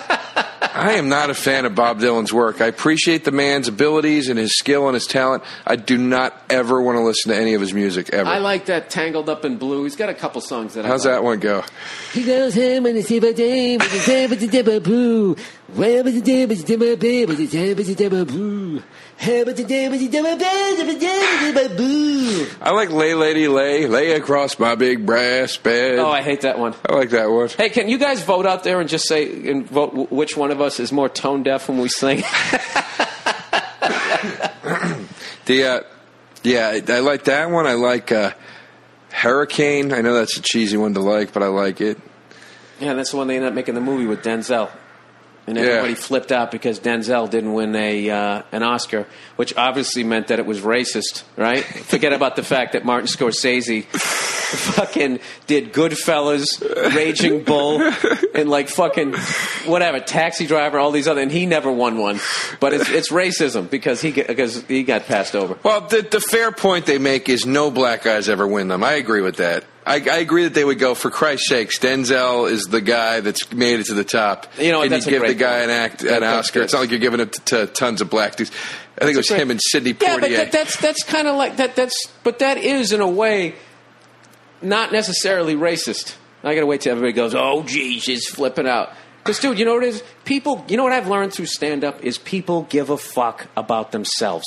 I am not a fan of Bob Dylan's work. I appreciate the man's abilities and his skill and his talent. I do not ever want to listen to any of his music, ever. I like that Tangled Up in Blue. He's got a couple songs that How's I like. that one go? He goes him and the silver day with the day with the dibber blue. Where was the day with the dibber bay with the day with the dibber blue. Here was the day with the dibber bay with the day with the dibber blue. I like Lay Lady Lay across my big brass bed. Oh, I hate that one. I like that one. Hey, can you guys vote out there and just say and vote which one of us is more tone deaf when we sing? I like that one. I like Hurricane. I know that's a cheesy one to like, but I like it. Yeah, that's the one they ended up making the movie with Denzel. And everybody flipped out because Denzel didn't win an Oscar, which obviously meant that it was racist, right? Forget about the fact that Martin Scorsese fucking did Goodfellas, Raging Bull, and like fucking whatever, Taxi Driver, all these other, and he never won one. But it's racism because he got passed over. Well, the fair point they make is no black guys ever win them. I agree with that. I agree that they would go, for Christ's sakes, Denzel is the guy that's made it to the top. You know, and that's you give a the great guy point. an Oscar. It's not like you're giving it to tons of black dudes. I think it was him and Sidney Poitier. Yeah, but that's kind of like that. But that is in a way not necessarily racist. I got to wait till everybody goes, "Oh, geez, she's flipping out." Because, dude, you know what it is? People. You know what I've learned through stand-up is people give a fuck about themselves.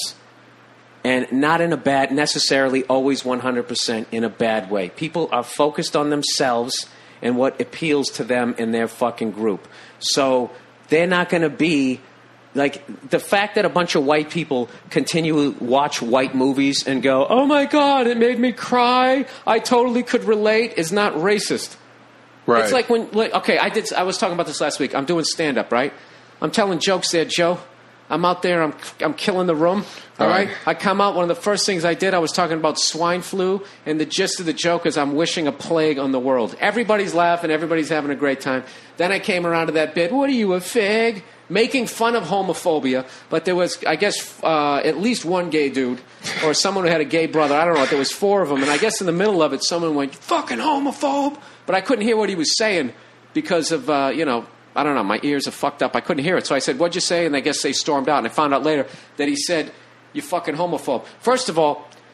And not in a bad, necessarily always 100% in a bad way. People are focused on themselves and what appeals to them in their fucking group. So they're not going to be, like, the fact that a bunch of white people continue to watch white movies and go, "Oh my God, it made me cry, I totally could relate," is not racist. Right. It's like when, I was talking about this last week. I'm doing stand-up, right? I'm telling jokes there, Joe. I'm out there, I'm killing the room, all right? I come out, one of the first things I did, I was talking about swine flu, and the gist of the joke is I'm wishing a plague on the world. Everybody's laughing, everybody's having a great time. Then I came around to that bit, "What are you, a fag?" Making fun of homophobia, but there was, I guess, at least one gay dude, or someone who had a gay brother, I don't know, there was 4 of them, and I guess in the middle of it, someone went, "Fucking homophobe," but I couldn't hear what he was saying because of, I don't know, my ears are fucked up. I couldn't hear it. So I said, "What'd you say?" And I guess they stormed out. And I found out later that he said, "You fucking homophobe." First of all,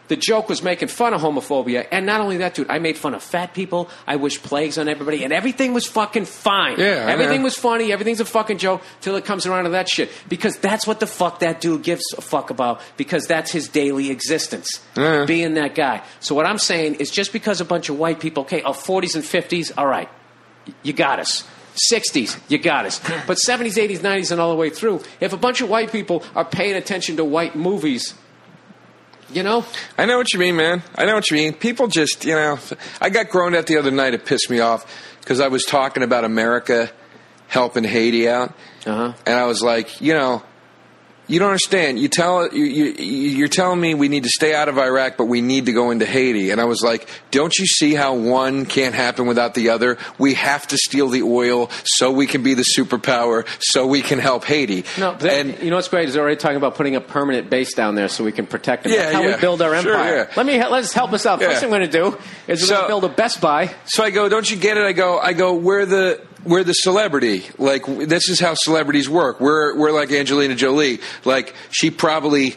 The joke was making fun of homophobia, and not only that, dude, I made fun of fat people. I wished plagues on everybody, and everything was fucking fine. Yeah, I everything know. was funny. Everything's a fucking joke till it comes around to that shit. Because that's what the fuck that dude gives a fuck about. Because that's his daily existence, being that guy. So what I'm saying is, just because a bunch of white people, okay, 40s and 50s, all right, you got us. 60s, you got us. But 70s, 80s, 90s, and all the way through, if a bunch of white people are paying attention to white movies, you know? I know what you mean, man. I know what you mean. People just, I got groaned at the other night. It pissed me off because I was talking about America helping Haiti out. And I was like, you don't understand. You're telling me we need to stay out of Iraq, but we need to go into Haiti. And I was like, don't you see how one can't happen without the other? We have to steal the oil so we can be the superpower, so we can help Haiti. No, and you know what's great is they're already talking about putting a permanent base down there so we can protect them. Yeah, That's how we build our Sure, empire. yeah. Let's help us out. Yeah. First thing we're going to do is we're going to build a Best Buy. So I go, don't you get it? I go, we're the celebrity. Like, this is how celebrities work. We're like Angelina Jolie. Like, she probably,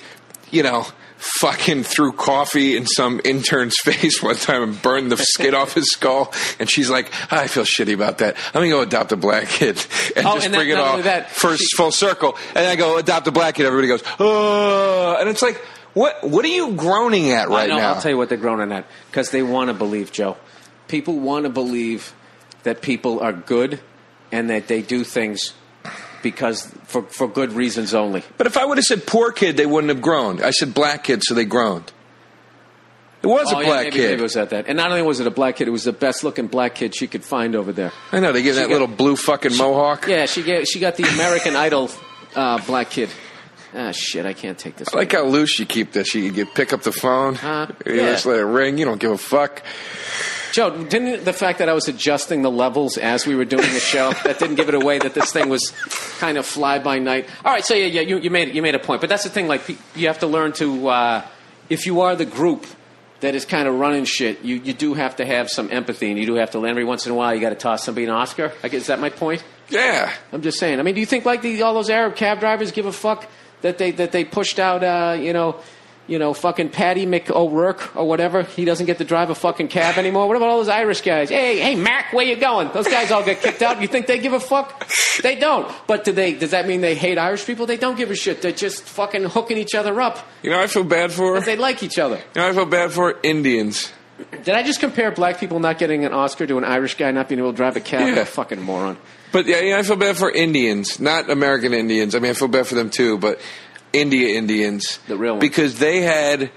fucking threw coffee in some intern's face one time and burned the skin off his skull. And she's like, I feel shitty about that. I'm going to go adopt a black kid and bring it all full circle. And I go, adopt a black kid. Everybody goes, oh. And it's like, what are you groaning at right now? I'll tell you what they're groaning at. Because they want to believe, Joe. People want to believe that people are good and that they do things because for good reasons only. But if I would have said poor kid, they wouldn't have groaned. I said black kid, so they groaned. It was a black kid. Maybe it was at that. And not only was it a black kid, it was the best looking black kid she could find over there. I know, they gave that little blue fucking mohawk. Yeah, she got the American Idol black kid. Ah, shit, I can't take this. I like how loose you keep this. You pick up the phone, you just let it ring, you don't give a fuck. Joe, didn't the fact that I was adjusting the levels as we were doing the show, that didn't give it away that this thing was kind of fly-by-night? All right, so you made a point. But that's the thing, like, you have to learn to, if you are the group that is kind of running shit, you do have to have some empathy, and you do have to, every once in a while, you got to toss somebody an Oscar. Is that my point? Yeah. I'm just saying. I mean, do you think, like, all those Arab cab drivers give a fuck that they pushed out, fucking Paddy McO'Rourke or whatever? He doesn't get to drive a fucking cab anymore. What about all those Irish guys? Hey, Mac, where you going? Those guys all get kicked out. You think they give a fuck? They don't. But does that mean they hate Irish people? They don't give a shit. They're just fucking hooking each other up. I feel bad for. They like each other. I feel bad for Indians. Did I just compare black people not getting an Oscar to an Irish guy not being able to drive a cab? Yeah. What a fucking moron. But yeah, I feel bad for Indians, not American Indians. I mean, I feel bad for them too, but India Indians, the real ones, because they had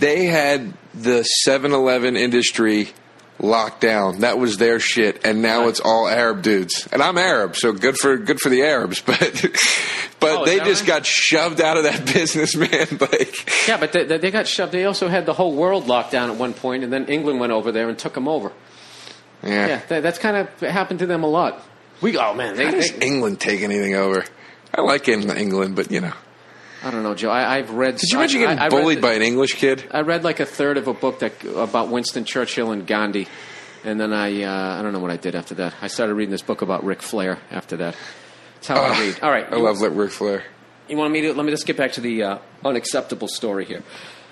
the 7-Eleven industry locked down. That was their shit, and now it's all Arab dudes. And I'm Arab, so good for the Arabs. But they just got shoved out of that business, man. Like, yeah, but they got shoved. They also had the whole world locked down at one point, and then England went over there and took them over. Yeah, that's kind of happened to them a lot. How does England take anything over? I like England, but I don't know, Joe. I've read. Did you imagine getting bullied by an English kid? I read like a third of a book about Winston Churchill and Gandhi, and then I don't know what I did after that. I started reading this book about Ric Flair after that. That's how I read. All right, I love Ric Flair. You want me to? Let me just get back to the unacceptable story here.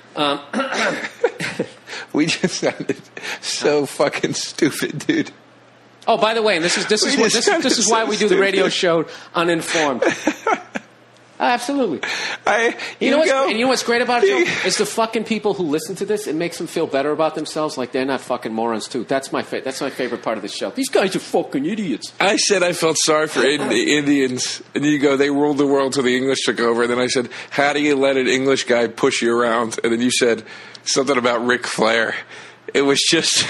We just sounded so fucking stupid, dude. Oh, by the way, and this is why we do the radio show uninformed. Absolutely. You know what's great about it, Joe? It's the fucking people who listen to this. It makes them feel better about themselves, like they're not fucking morons too. That's my favorite part of the show. These guys are fucking idiots. I said I felt sorry for Indians, and you go, they ruled the world till the English took over. And then I said, how do you let an English guy push you around? And then you said something about Ric Flair. It was just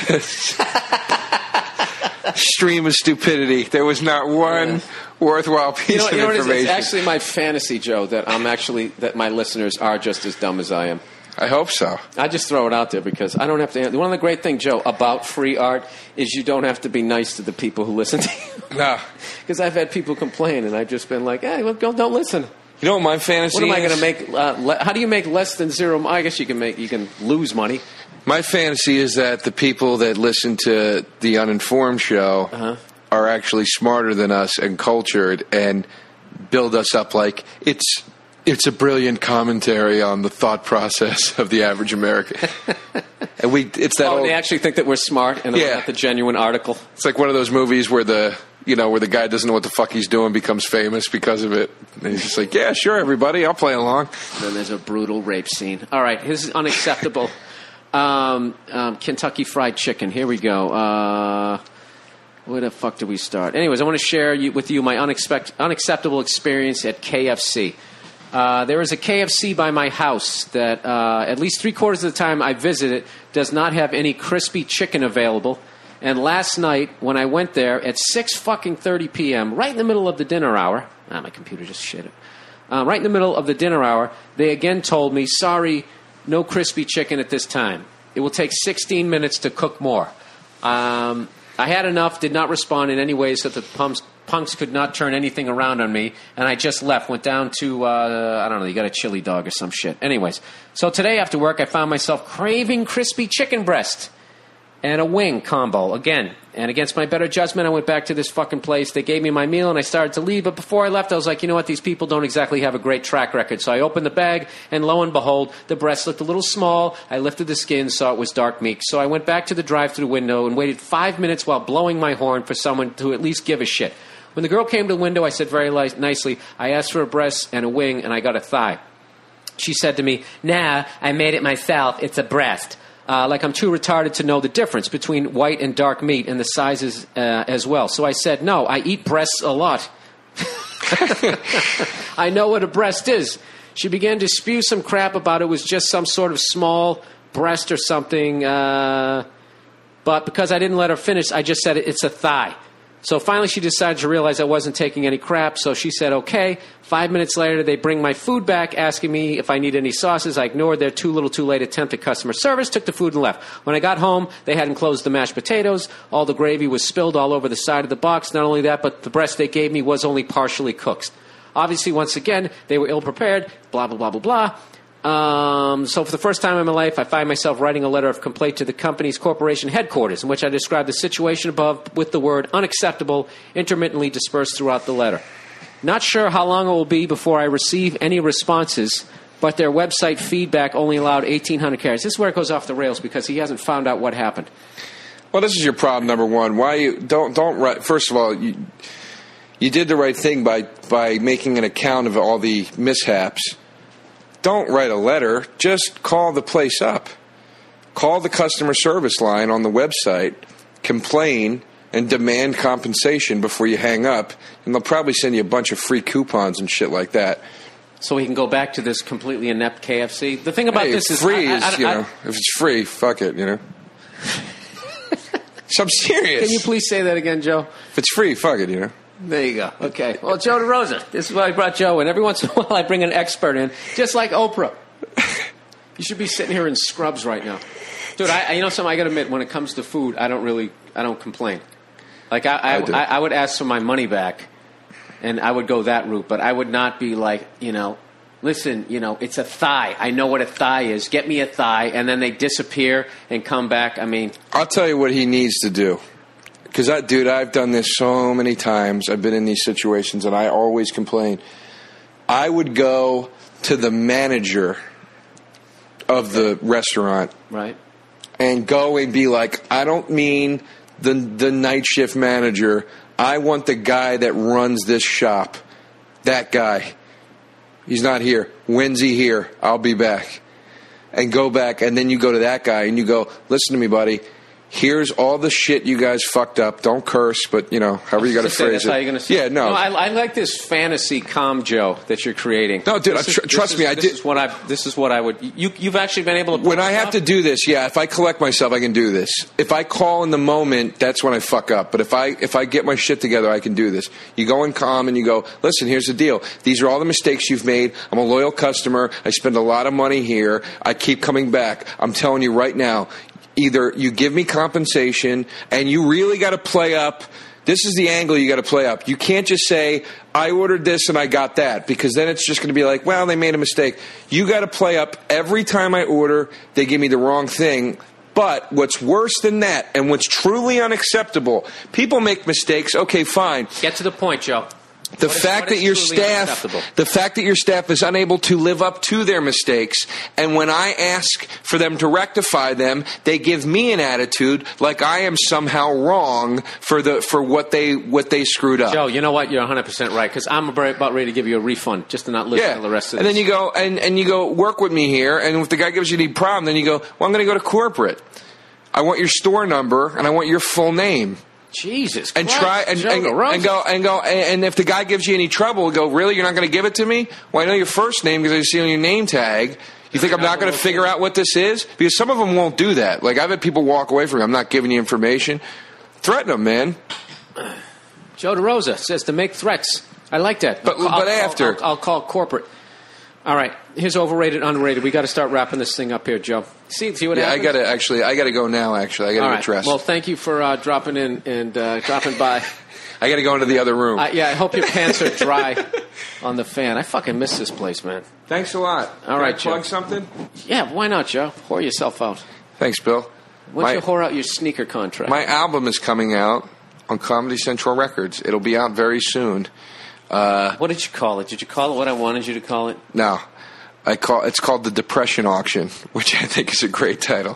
stream of stupidity. There was not one worthwhile piece of information. It's actually my fantasy, Joe, that my listeners are just as dumb as I am. I hope so. I just throw it out there because I don't have to. One of the great things, Joe, about free art is you don't have to be nice to the people who listen to you. No. Because I've had people complain, and I've just been like, hey, well, don't listen. You know what my fantasy is? What am I going to make? How do you make less than zero? I guess you can lose money. My fantasy is that the people that listen to the Uninformed show are actually smarter than us and cultured and build us up like it's It's a brilliant commentary on the thought process of the average American. And it's that old, they actually think that we're smart and Yeah. not the genuine article. it's like one of those movies where the guy doesn't know what the fuck he's doing, becomes famous because of it. And he's just like, yeah, sure, everybody, I'll play along. Then there's a brutal rape scene. All right, this is unacceptable. Kentucky Fried Chicken. Here we go. Where the fuck do we start? Anyways, I want to share with you my unacceptable experience at KFC. There is a KFC by my house that at least 3/4 of the time I visit it does not have any crispy chicken available. And last night when I went there at 6:30 p.m., right in the middle of the dinner hour, my computer just shit it. Right in the middle of the dinner hour, they again told me, sorry, no crispy chicken at this time. It will take 16 minutes to cook more. I had enough, did not respond in any way so that the punks could not turn anything around on me, and I just left. Went down to, I don't know, you got a chili dog or some shit. Anyways, so today after work I found myself craving crispy chicken breast and a wing combo again. And against my better judgment, I went back to this fucking place. They gave me my meal, and I started to leave. But before I left, I was like, you know what? These people don't exactly have a great track record. So I opened the bag, and lo and behold, the breast looked a little small. I lifted the skin, saw it was dark meat. So I went back to the drive-thru window and waited 5 minutes while blowing my horn for someone to at least give a shit. When the girl came to the window, I said very nicely, I asked for a breast and a wing, and I got a thigh. She said to me, nah, I made it myself. It's a breast. Like I'm too retarded to know the difference between white and dark meat and the sizes as well. So I said, no, I eat breasts a lot. I know what a breast is. She began to spew some crap about it was just some sort of small breast or something. But because I didn't let her finish, I just said it's a thigh. So finally she decided to realize I wasn't taking any crap, so she said, okay. 5 minutes later, they bring my food back, asking me if I need any sauces. I ignored their too late attempt at customer service, took the food and left. When I got home, they hadn't closed the mashed potatoes. All the gravy was spilled all over the side of the box. Not only that, but the breast they gave me was only partially cooked. Obviously, once again, they were ill-prepared, blah, blah, blah, blah, blah. So for the first time in my life, I find myself writing a letter of complaint to the company's corporation headquarters in which I describe the situation above with the word unacceptable intermittently dispersed throughout the letter. Not sure how long it will be before I receive any responses, but their website feedback only allowed 1,800 characters. This is where it goes off the rails because he hasn't found out what happened. Well, this is your problem, number one. Why you don't write? First of all, you did the right thing by making an account of all the mishaps. Don't write a letter. Just call the place up. Call the customer service line on the website, complain, and demand compensation before you hang up. And they'll probably send you a bunch of free coupons and shit like that. So we can go back to this completely inept KFC. The thing about this is... free is, if it's free, fuck it, So I'm serious. Can you please say that again, Joe? If it's free, fuck it, There you go. Okay. Well, Joe DeRosa. This is why I brought Joe in. Every once in a while I bring an expert in, just like Oprah. You should be sitting here in scrubs right now. Dude, I you know something, I got to admit, when it comes to food, I don't complain. Like, I would ask for my money back, and I would go that route, but I would not be like, listen, it's a thigh. I know what a thigh is. Get me a thigh, and then they disappear and come back. I mean... I'll tell you what he needs to do. Because, I've done this so many times. I've been in these situations, and I always complain. I would go to the manager of the restaurant. Right. And go and be like, I don't mean the night shift manager. I want the guy that runs this shop. That guy. He's not here. When's he here? I'll be back. And go back, and then you go to that guy, and you go, listen to me, buddy. Here's all the shit you guys fucked up. Don't curse, but, however you got to phrase that's it. How you're gonna say yeah, no. I like this fantasy calm Joe that you're creating. No, dude, trust me, I did. This is what I would... You've actually been able to... When I have to do this, if I collect myself, I can do this. If I call in the moment, that's when I fuck up. But if I get my shit together, I can do this. You go in calm and you go, listen, here's the deal. These are all the mistakes you've made. I'm a loyal customer. I spend a lot of money here. I keep coming back. I'm telling you right now, either you give me compensation, and you really got to play up. This is the angle you got to play up. You can't just say, I ordered this and I got that, because then it's just going to be like, well, they made a mistake. You got to play up every time I order, they give me the wrong thing. But what's worse than that, and what's truly unacceptable, people make mistakes, okay, fine. Get to the point, Joe. The What is- fact what that is your truly staff, unacceptable? the fact that your staff is unable to live up to their mistakes, and when I ask for them to rectify them, they give me an attitude like I am somehow wrong for what they screwed up. Joe, you know what? You're 100% right, because I'm about ready to give you a refund just to not listen to the rest of and this. then you go and you go work with me here, and if the guy gives you the problem, then you go, well, I'm going to go to corporate. I want your store number and I want your full name. Jesus And Christ, try and Joe go DeRosa. and if the guy gives you any trouble, go, really, you're not going to give it to me? Well, I know your first name because I see on your name tag. You think I'm not going to figure out what this is? Because some of them won't do that. Like, I've had people walk away from me. I'm not giving you information. Threaten them, man. Joe DeRosa says to make threats. I like that. But after. I'll call corporate. All right. Here's overrated, underrated. We got to start wrapping this thing up here, Joe. See what Yeah, happens? I got to go now, actually. I got to All get right. dressed. Well, thank you for dropping in and dropping by. I got to go into the other room. Yeah, I hope your pants are dry on the fan. I fucking miss this place, man. Thanks a lot. All right, Can I plug Joe. something? Yeah, why not, Joe? Whore yourself out. Thanks, Bill. Why don't you whore out your sneaker contract? My album is coming out on Comedy Central Records. It'll be out very soon. What did you call it? Did you call it what I wanted you to call it? No. It's called The Depression Auction, which I think is a great title.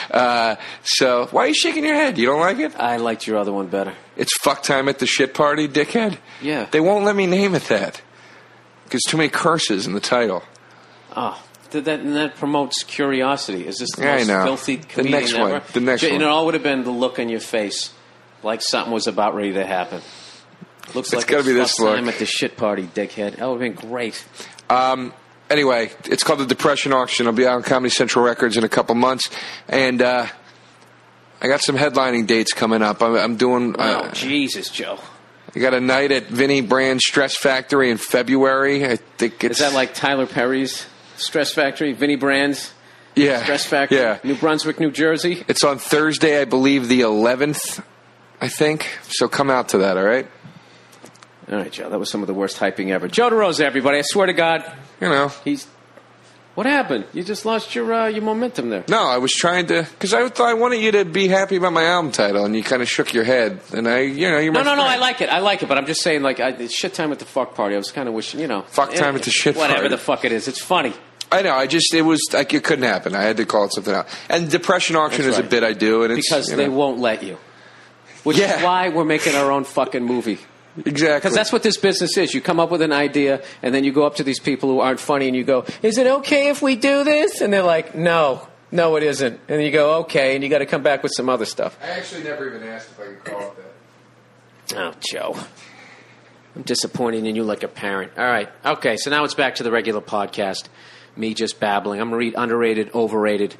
So, why are you shaking your head? You don't like it? I liked your other one better. It's Fuck Time at the Shit Party, dickhead. Yeah. They won't let me name it that. Because too many curses in the title. Oh, that promotes curiosity. Is this the Yeah, I most know. filthy The comedian next ever? one. The next And one. it all would have been the look on your face, like something was about ready to happen. Looks like gotta be this Fuck Time look. at the Shit Party, dickhead. That would have been great. Anyway, it's called The Depression Auction. It'll be out on Comedy Central Records in a couple months. And I got some headlining dates coming up. I'm doing... Wow, Jesus, Joe. I got a night at Vinnie Brand's Stress Factory in February. I think it's... Is that like Tyler Perry's Stress Factory, Vinnie Brand's yeah, Stress Factory, Yeah. New Brunswick, New Jersey? It's on Thursday, I believe, the 11th, I think. So come out to that, all right? All right, Joe, that was some of the worst hyping ever. Joe DeRosa, everybody. I swear to God, You know. What happened? You just lost your momentum there. No, I was trying to... Because I thought I wanted you to be happy about my album title, and you kind of shook your head. And you're my No, friend. I like it, but I'm just saying, like, it's shit time at the fuck party. I was kind of wishing, Fuck time at the shit whatever party. the fuck it is. It's funny. I know. It was like it couldn't happen. I had to call it something out. And Depression Auction That's is a right. bit I do, and it's Because they won't let you. Which Yeah. is why we're making our own fucking movie. exactly Because that's what this business is. You come up with an idea, and then you go up to these people who aren't funny, and you go, "Is it okay if we do this?" And they're like, "No, it isn't." And then you go, "Okay," and you got to come back with some other stuff. I actually never even asked if I could call it that. Oh, Joe. I'm disappointed in you like a parent. All right. Okay, so now it's back to the regular podcast. Me just babbling. I'm going to read underrated, overrated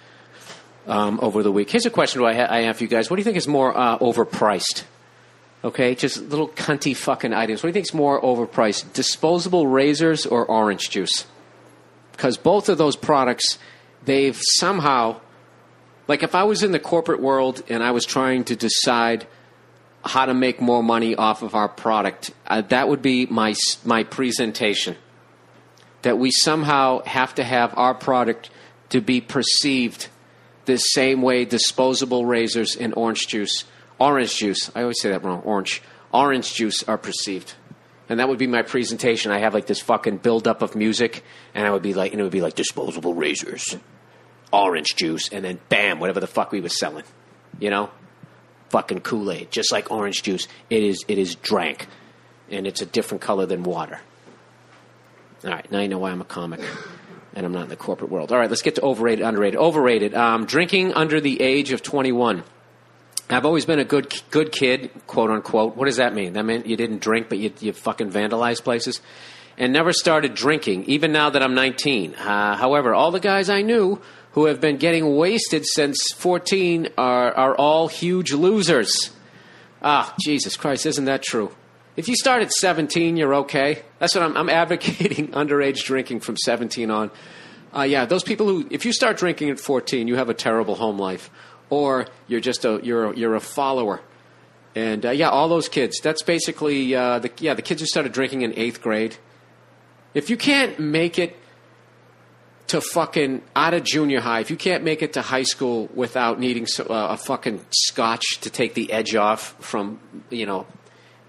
over the week. Here's a question I have for you guys. What do you think is more overpriced? Okay, just little cunty fucking items. What do you think is more overpriced? Disposable razors or orange juice? Because both of those products, they've somehow... Like if I was in the corporate world and I was trying to decide how to make more money off of our product, that would be my presentation. That we somehow have to have our product to be perceived the same way disposable razors and orange juice, I always say that wrong, orange juice are perceived. And that would be my presentation. I have like this fucking buildup of music, and it would be like disposable razors, orange juice, and then bam, whatever the fuck we were selling, you know? Fucking Kool-Aid, just like orange juice. It is drank, and it's a different color than water. All right, now you know why I'm a comic, and I'm not in the corporate world. All right, let's get to overrated, underrated. Overrated, drinking under the age of 21. I've always been a good kid, quote unquote. What does that mean? That meant you didn't drink, but you fucking vandalized places, and never started drinking, even now that I'm 19. However, all the guys I knew who have been getting wasted since 14 are all huge losers. Ah, Jesus Christ, isn't that true? If you start at 17, you're okay. That's what I'm advocating, underage drinking from 17 on. Yeah, those people who, if you start drinking at 14, you have a terrible home life. Or you're just you're a follower. And yeah, all those kids. That's basically, the kids who started drinking in 8th grade. If you can't make it to fucking out of junior high, if you can't make it to high school without needing a fucking scotch to take the edge off from,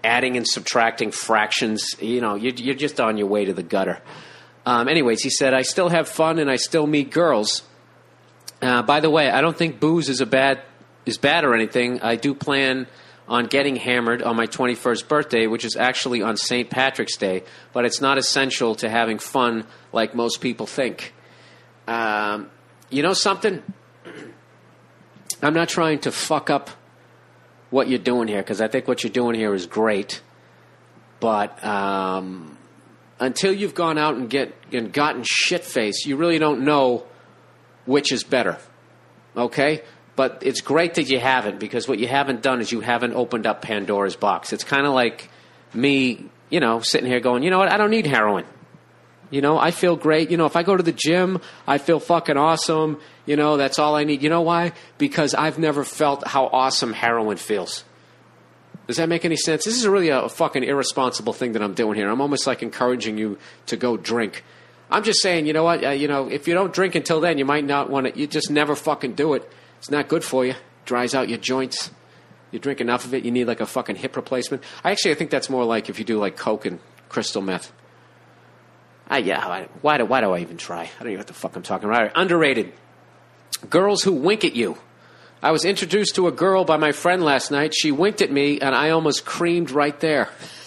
adding and subtracting fractions. You're just on your way to the gutter. Anyways, he said, I still have fun and I still meet girls. By the way, I don't think booze is bad or anything. I do plan on getting hammered on my 21st birthday, which is actually on St. Patrick's Day, but it's not essential to having fun like most people think. You know something? I'm not trying to fuck up what you're doing here, because I think what you're doing here is great. But until you've gone out and gotten shit-faced, you really don't know which is better. Okay? But it's great that you haven't, because what you haven't done is you haven't opened up Pandora's box. It's kind of like me, sitting here going, you know what, I don't need heroin. I feel great. If I go to the gym, I feel fucking awesome. That's all I need. You know why? Because I've never felt how awesome heroin feels. Does that make any sense? This is really a fucking irresponsible thing that I'm doing here. I'm almost like encouraging you to go drink. I'm just saying, you know what? If you don't drink until then, you might not want to. You just never fucking do it. It's not good for you. Dries out your joints. You drink enough of it, you need like a fucking hip replacement. I think that's more like if you do like coke and crystal meth. Why do I even try? I don't even know what the fuck I'm talking about. Right, underrated. Girls who wink at you. I was introduced to a girl by my friend last night. She winked at me, and I almost creamed right there.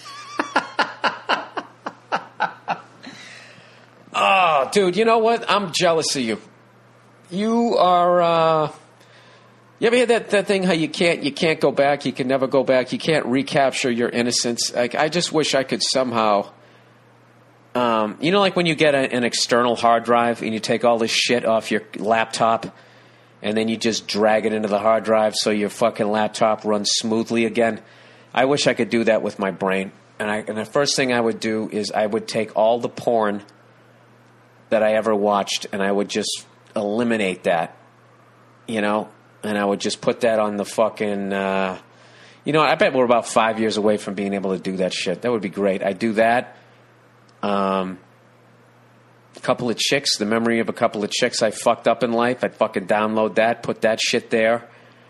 Oh, dude, you know what? I'm jealous of you. You are... You ever hear that thing, how you can't go back, you can never go back, you can't recapture your innocence? Like, I just wish I could somehow... like when you get an external hard drive and you take all this shit off your laptop and then you just drag it into the hard drive so your fucking laptop runs smoothly again? I wish I could do that with my brain. And the first thing I would do is I would take all the porn that I ever watched and I would just eliminate that, and I would just put that on the fucking... I bet we're about 5 years away from being able to do that shit. That would be great. I'd do that. A couple of chicks, the memory of a couple of chicks I fucked up in life. I'd fucking download that, put that shit there.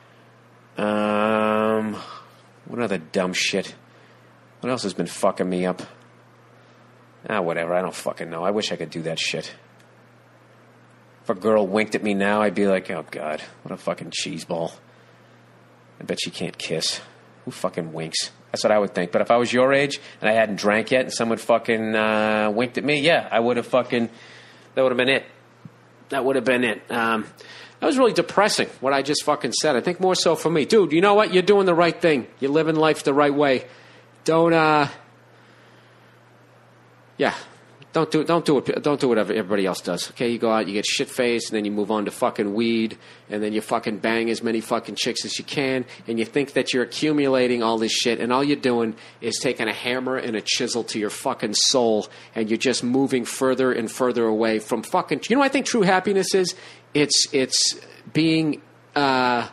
What other dumb shit? What else has been fucking me up? Whatever. I don't fucking know. I wish I could do that shit. If a girl winked at me now, I'd be like, oh, God, what a fucking cheeseball. I bet she can't kiss. Who fucking winks? That's what I would think. But if I was your age and I hadn't drank yet and someone fucking winked at me, yeah, I would have fucking... That would have been it. That would have been it. That was really depressing, what I just fucking said. I think more so for me. Dude, you know what? You're doing the right thing. You're living life the right way. Don't do it. Don't do what everybody else does. Okay, you go out, you get shit faced, and then you move on to fucking weed, and then you fucking bang as many fucking chicks as you can, and you think that you're accumulating all this shit, and all you're doing is taking a hammer and a chisel to your fucking soul, and you're just moving further and further away from fucking. You know what I think true happiness is? It's being I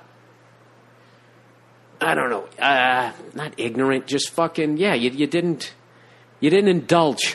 don't know, not ignorant, just fucking you didn't indulge.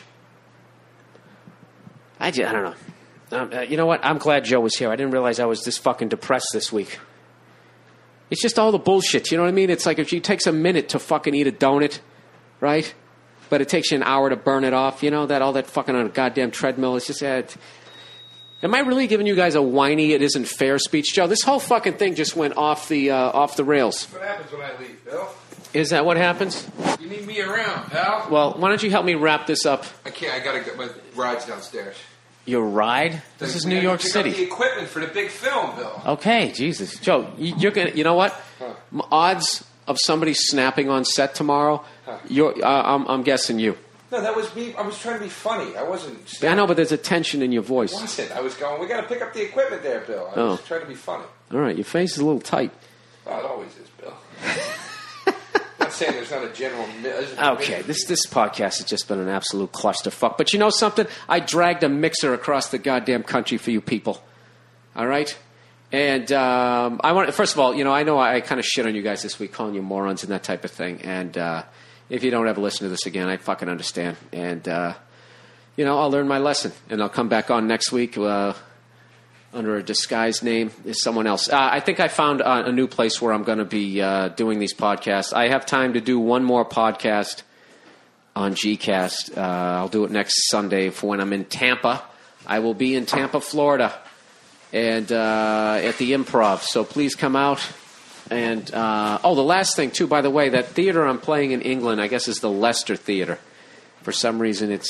I don't know. You know what? I'm glad Joe was here. I didn't realize I was this fucking depressed this week. It's just all the bullshit. You know what I mean? It's like if it takes a minute to fucking eat a donut, right? But it takes you an hour to burn it off. All that fucking on a goddamn treadmill. It's just... am I really giving you guys a whiny, it isn't fair speech? Joe, this whole fucking thing just went off the rails. That's what happens when I leave, Bill. Is that what happens? You need me around, pal. Well, why don't you help me wrap this up? I can't. I gotta get my rides downstairs. Your ride? This is New York City. Pick up the equipment for the big film, Bill. Okay, Jesus, Joe, you're gonna. You know what? Odds of somebody snapping on set tomorrow. I'm guessing you. No, that was me. I was trying to be funny. I wasn't. I know, but there's a tension in your voice. I wasn't. I was going. We got to pick up the equipment there, Bill. I was trying to be funny. All right, your face is a little tight. Well, it always is, Bill. I'm not saying there's not a general... Okay, this podcast has just been an absolute clusterfuck. But you know something? I dragged a mixer across the goddamn country for you people. All right? And I want... First of all, I know I kind of shit on you guys this week, calling you morons and that type of thing. And if you don't ever listen to this again, I fucking understand. And, I'll learn my lesson. And I'll come back on next week... under a disguised name is someone else. I think I found a new place where I'm going to be doing these podcasts. I have time to do one more podcast on Gcast. I'll do it next Sunday for when I'm in Tampa. I will be in Tampa, Florida, and at the Improv. So please come out. And the last thing too, by the way, that theater I'm playing in England, I guess, is the Leicester Theater. For some reason, it's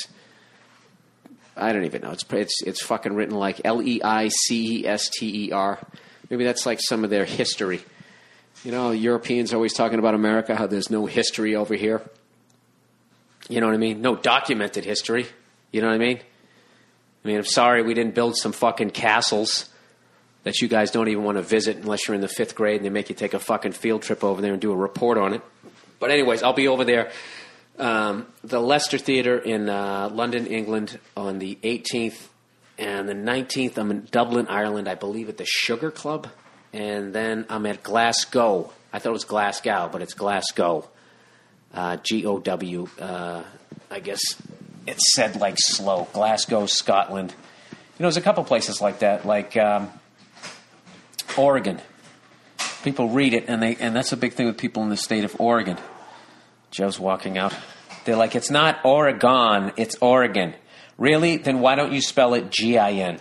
I don't even know. It's fucking written like Leicester. Maybe that's like some of their history. You know, Europeans are always talking about America, how there's no history over here. You know what I mean? No documented history. You know what I mean? I mean, I'm sorry we didn't build some fucking castles that you guys don't even want to visit unless you're in the 5th grade and they make you take a fucking field trip over there and do a report on it. But anyways, I'll be over there. The Leicester Theatre in London, England on the 18th and the 19th. I'm in Dublin, Ireland, I believe at the Sugar Club. And then I'm at Glasgow. I thought it was Glasgow, but it's Glasgow. G-O-W. I guess it's said like slow. Glasgow, Scotland. You know, there's a couple places like that, like Oregon. People read it, and that's a big thing with people in the state of Oregon. Joe's walking out. They're like, it's not Oregon, it's Oregon. Really? Then why don't you spell it G-I-N?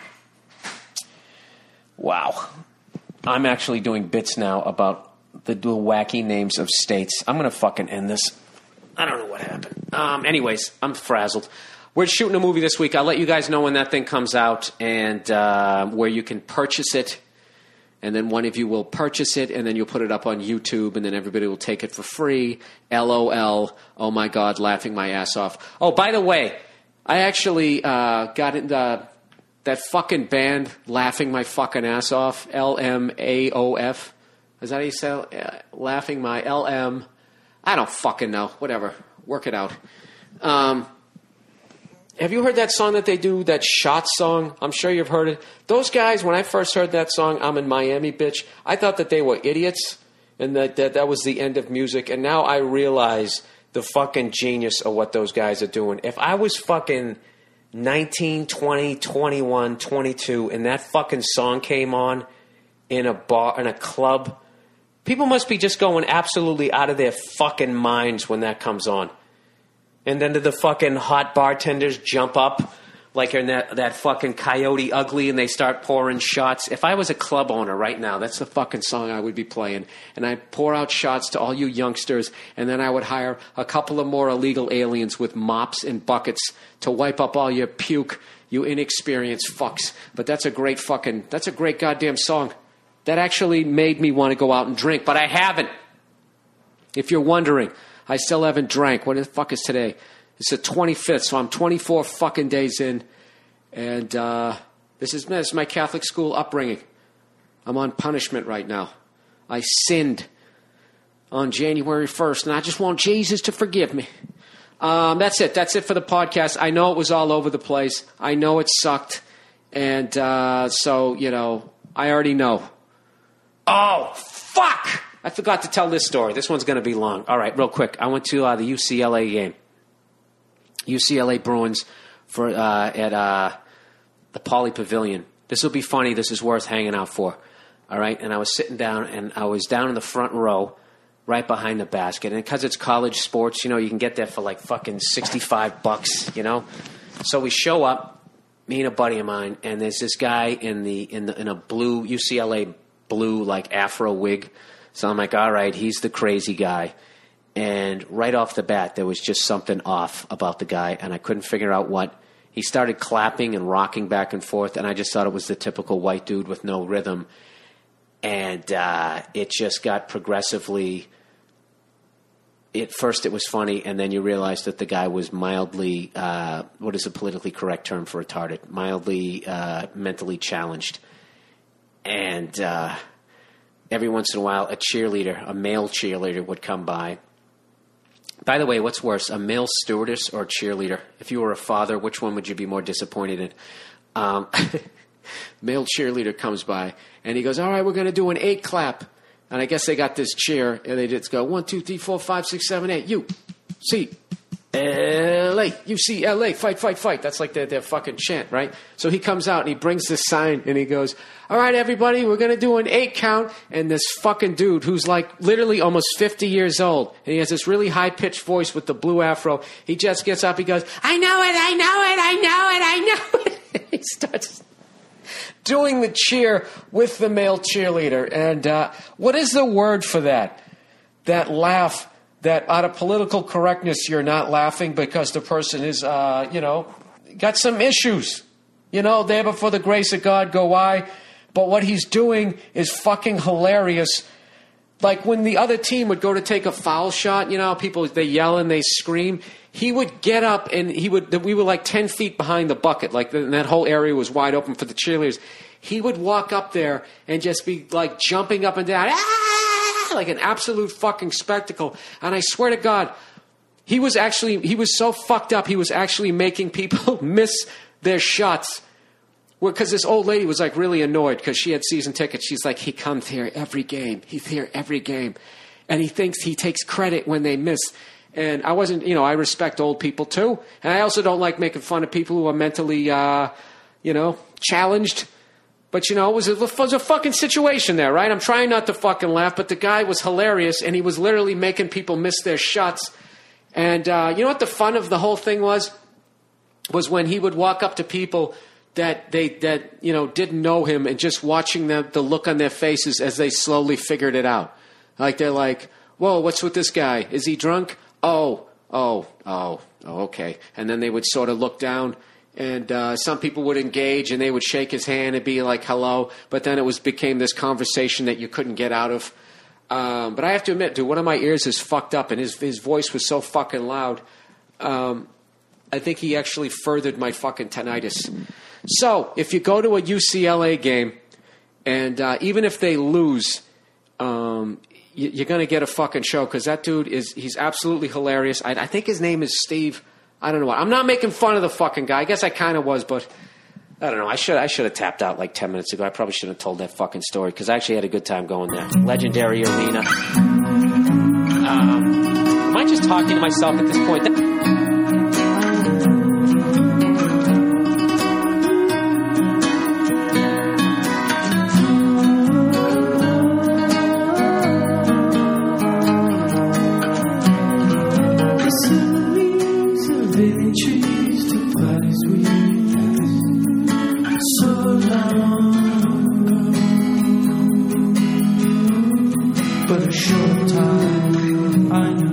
Wow. I'm actually doing bits now about the wacky names of states. I'm going to fucking end this. I don't know what happened. Anyways, I'm frazzled. We're shooting a movie this week. I'll let you guys know when that thing comes out and where you can purchase it. And then one of you will purchase it, and then you'll put it up on YouTube, and then everybody will take it for free. LOL. Oh, my God, laughing my ass off. Oh, by the way, I actually got in that fucking band, Laughing My Fucking Ass Off, LMAOF. Is that how you say it? Laughing My LM. I don't fucking know. Whatever. Work it out. Have you heard that song that they do, that Shot song? I'm sure you've heard it. Those guys, when I first heard that song, I'm in Miami, bitch, I thought that they were idiots and that was the end of music. And now I realize the fucking genius of what those guys are doing. If I was fucking 19, 20, 21, 22 and that fucking song came on in a bar, in a club, people must be just going absolutely out of their fucking minds when that comes on. And then do the fucking hot bartenders jump up like in that fucking Coyote Ugly and they start pouring shots? If I was a club owner right now, that's the fucking song I would be playing. And I'd pour out shots to all you youngsters, and then I would hire a couple of more illegal aliens with mops and buckets to wipe up all your puke, you inexperienced fucks. But that's a great goddamn song. That actually made me want to go out and drink, but I haven't. If you're wondering, I still haven't drank. What the fuck is today? It's the 25th, so I'm 24 fucking days in. And this is my Catholic school upbringing. I'm on punishment right now. I sinned on January 1st, and I just want Jesus to forgive me. That's it. That's it for the podcast. I know it was all over the place. I know it sucked. And so, you know, I already know. Oh, fuck! I forgot to tell this story. This one's going to be long. All right, real quick. I went to the UCLA game. UCLA Bruins at the Pauley Pavilion. This will be funny. This is worth hanging out for. All right? And I was sitting down, and I was down in the front row right behind the basket. And because it's college sports, you know, you can get there for like fucking $65, you know? So we show up, me and a buddy of mine, and there's this guy in a blue, UCLA blue, like afro wig. So I'm like, all right, he's the crazy guy. And right off the bat, there was just something off about the guy, and I couldn't figure out what. He started clapping and rocking back and forth, and I just thought it was the typical white dude with no rhythm. And it just got progressively... At first it was funny, and then you realize that the guy was mildly... what is a politically correct term for retarded? Mildly mentally challenged. And... every once in a while, a male cheerleader would come by. By the way, what's worse, a male stewardess or a cheerleader? If you were a father, which one would you be more disappointed in? Male cheerleader comes by, and he goes, all right, we're going to do an 8 clap. And I guess they got this chair, and they just go, 1, 2, 3, 4, 5, 6, 7, 8. You, seat, LA, UCLA, fight, fight, fight. That's like their fucking chant, right? So he comes out and he brings this sign and he goes, all right, everybody, we're going to do an 8 count. And this fucking dude who's like literally almost 50 years old, and he has this really high-pitched voice with the blue afro, he just gets up, he goes, I know it, I know it, I know it, I know it. He starts doing the cheer with the male cheerleader. And what is the word for that? That laugh. That out of political correctness, you're not laughing because the person is, got some issues. There before the grace of God go I. But what he's doing is fucking hilarious. Like when the other team would go to take a foul shot, people, they yell and they scream. He would get up and we were like 10 feet behind the bucket. Like and that whole area was wide open for the cheerleaders. He would walk up there and just be like jumping up and down. Like an absolute fucking spectacle. And I swear to God, he was so fucked up, he was actually making people miss their shots. Because this old lady was like really annoyed because she had season tickets. She's like, he comes here every game. He's here every game. And he thinks he takes credit when they miss. And I wasn't, I respect old people too. And I also don't like making fun of people who are mentally, challenged. But, it was a fucking situation there, right? I'm trying not to fucking laugh, but the guy was hilarious, and he was literally making people miss their shots. And you know what the fun of the whole thing was? Was when he would walk up to people that didn't know him and just watching the look on their faces as they slowly figured it out. Like, they're like, whoa, what's with this guy? Is he drunk? Oh, okay. And then they would sort of look down. And some people would engage, and they would shake his hand and be like, hello. But then it became this conversation that you couldn't get out of. But I have to admit, dude, one of my ears is fucked up, and his voice was so fucking loud. I think he actually furthered my fucking tinnitus. So if you go to a UCLA game, and even if they lose, you're going to get a fucking show, because that dude he's absolutely hilarious. I think his name is Steve. I don't know what. I'm not making fun of the fucking guy. I guess I kind of was, but I don't know. I should have tapped out like 10 minutes ago. I probably shouldn't have told that fucking story because I actually had a good time going there. Legendary arena. Am I just talking to myself at this point? But a short time, I know.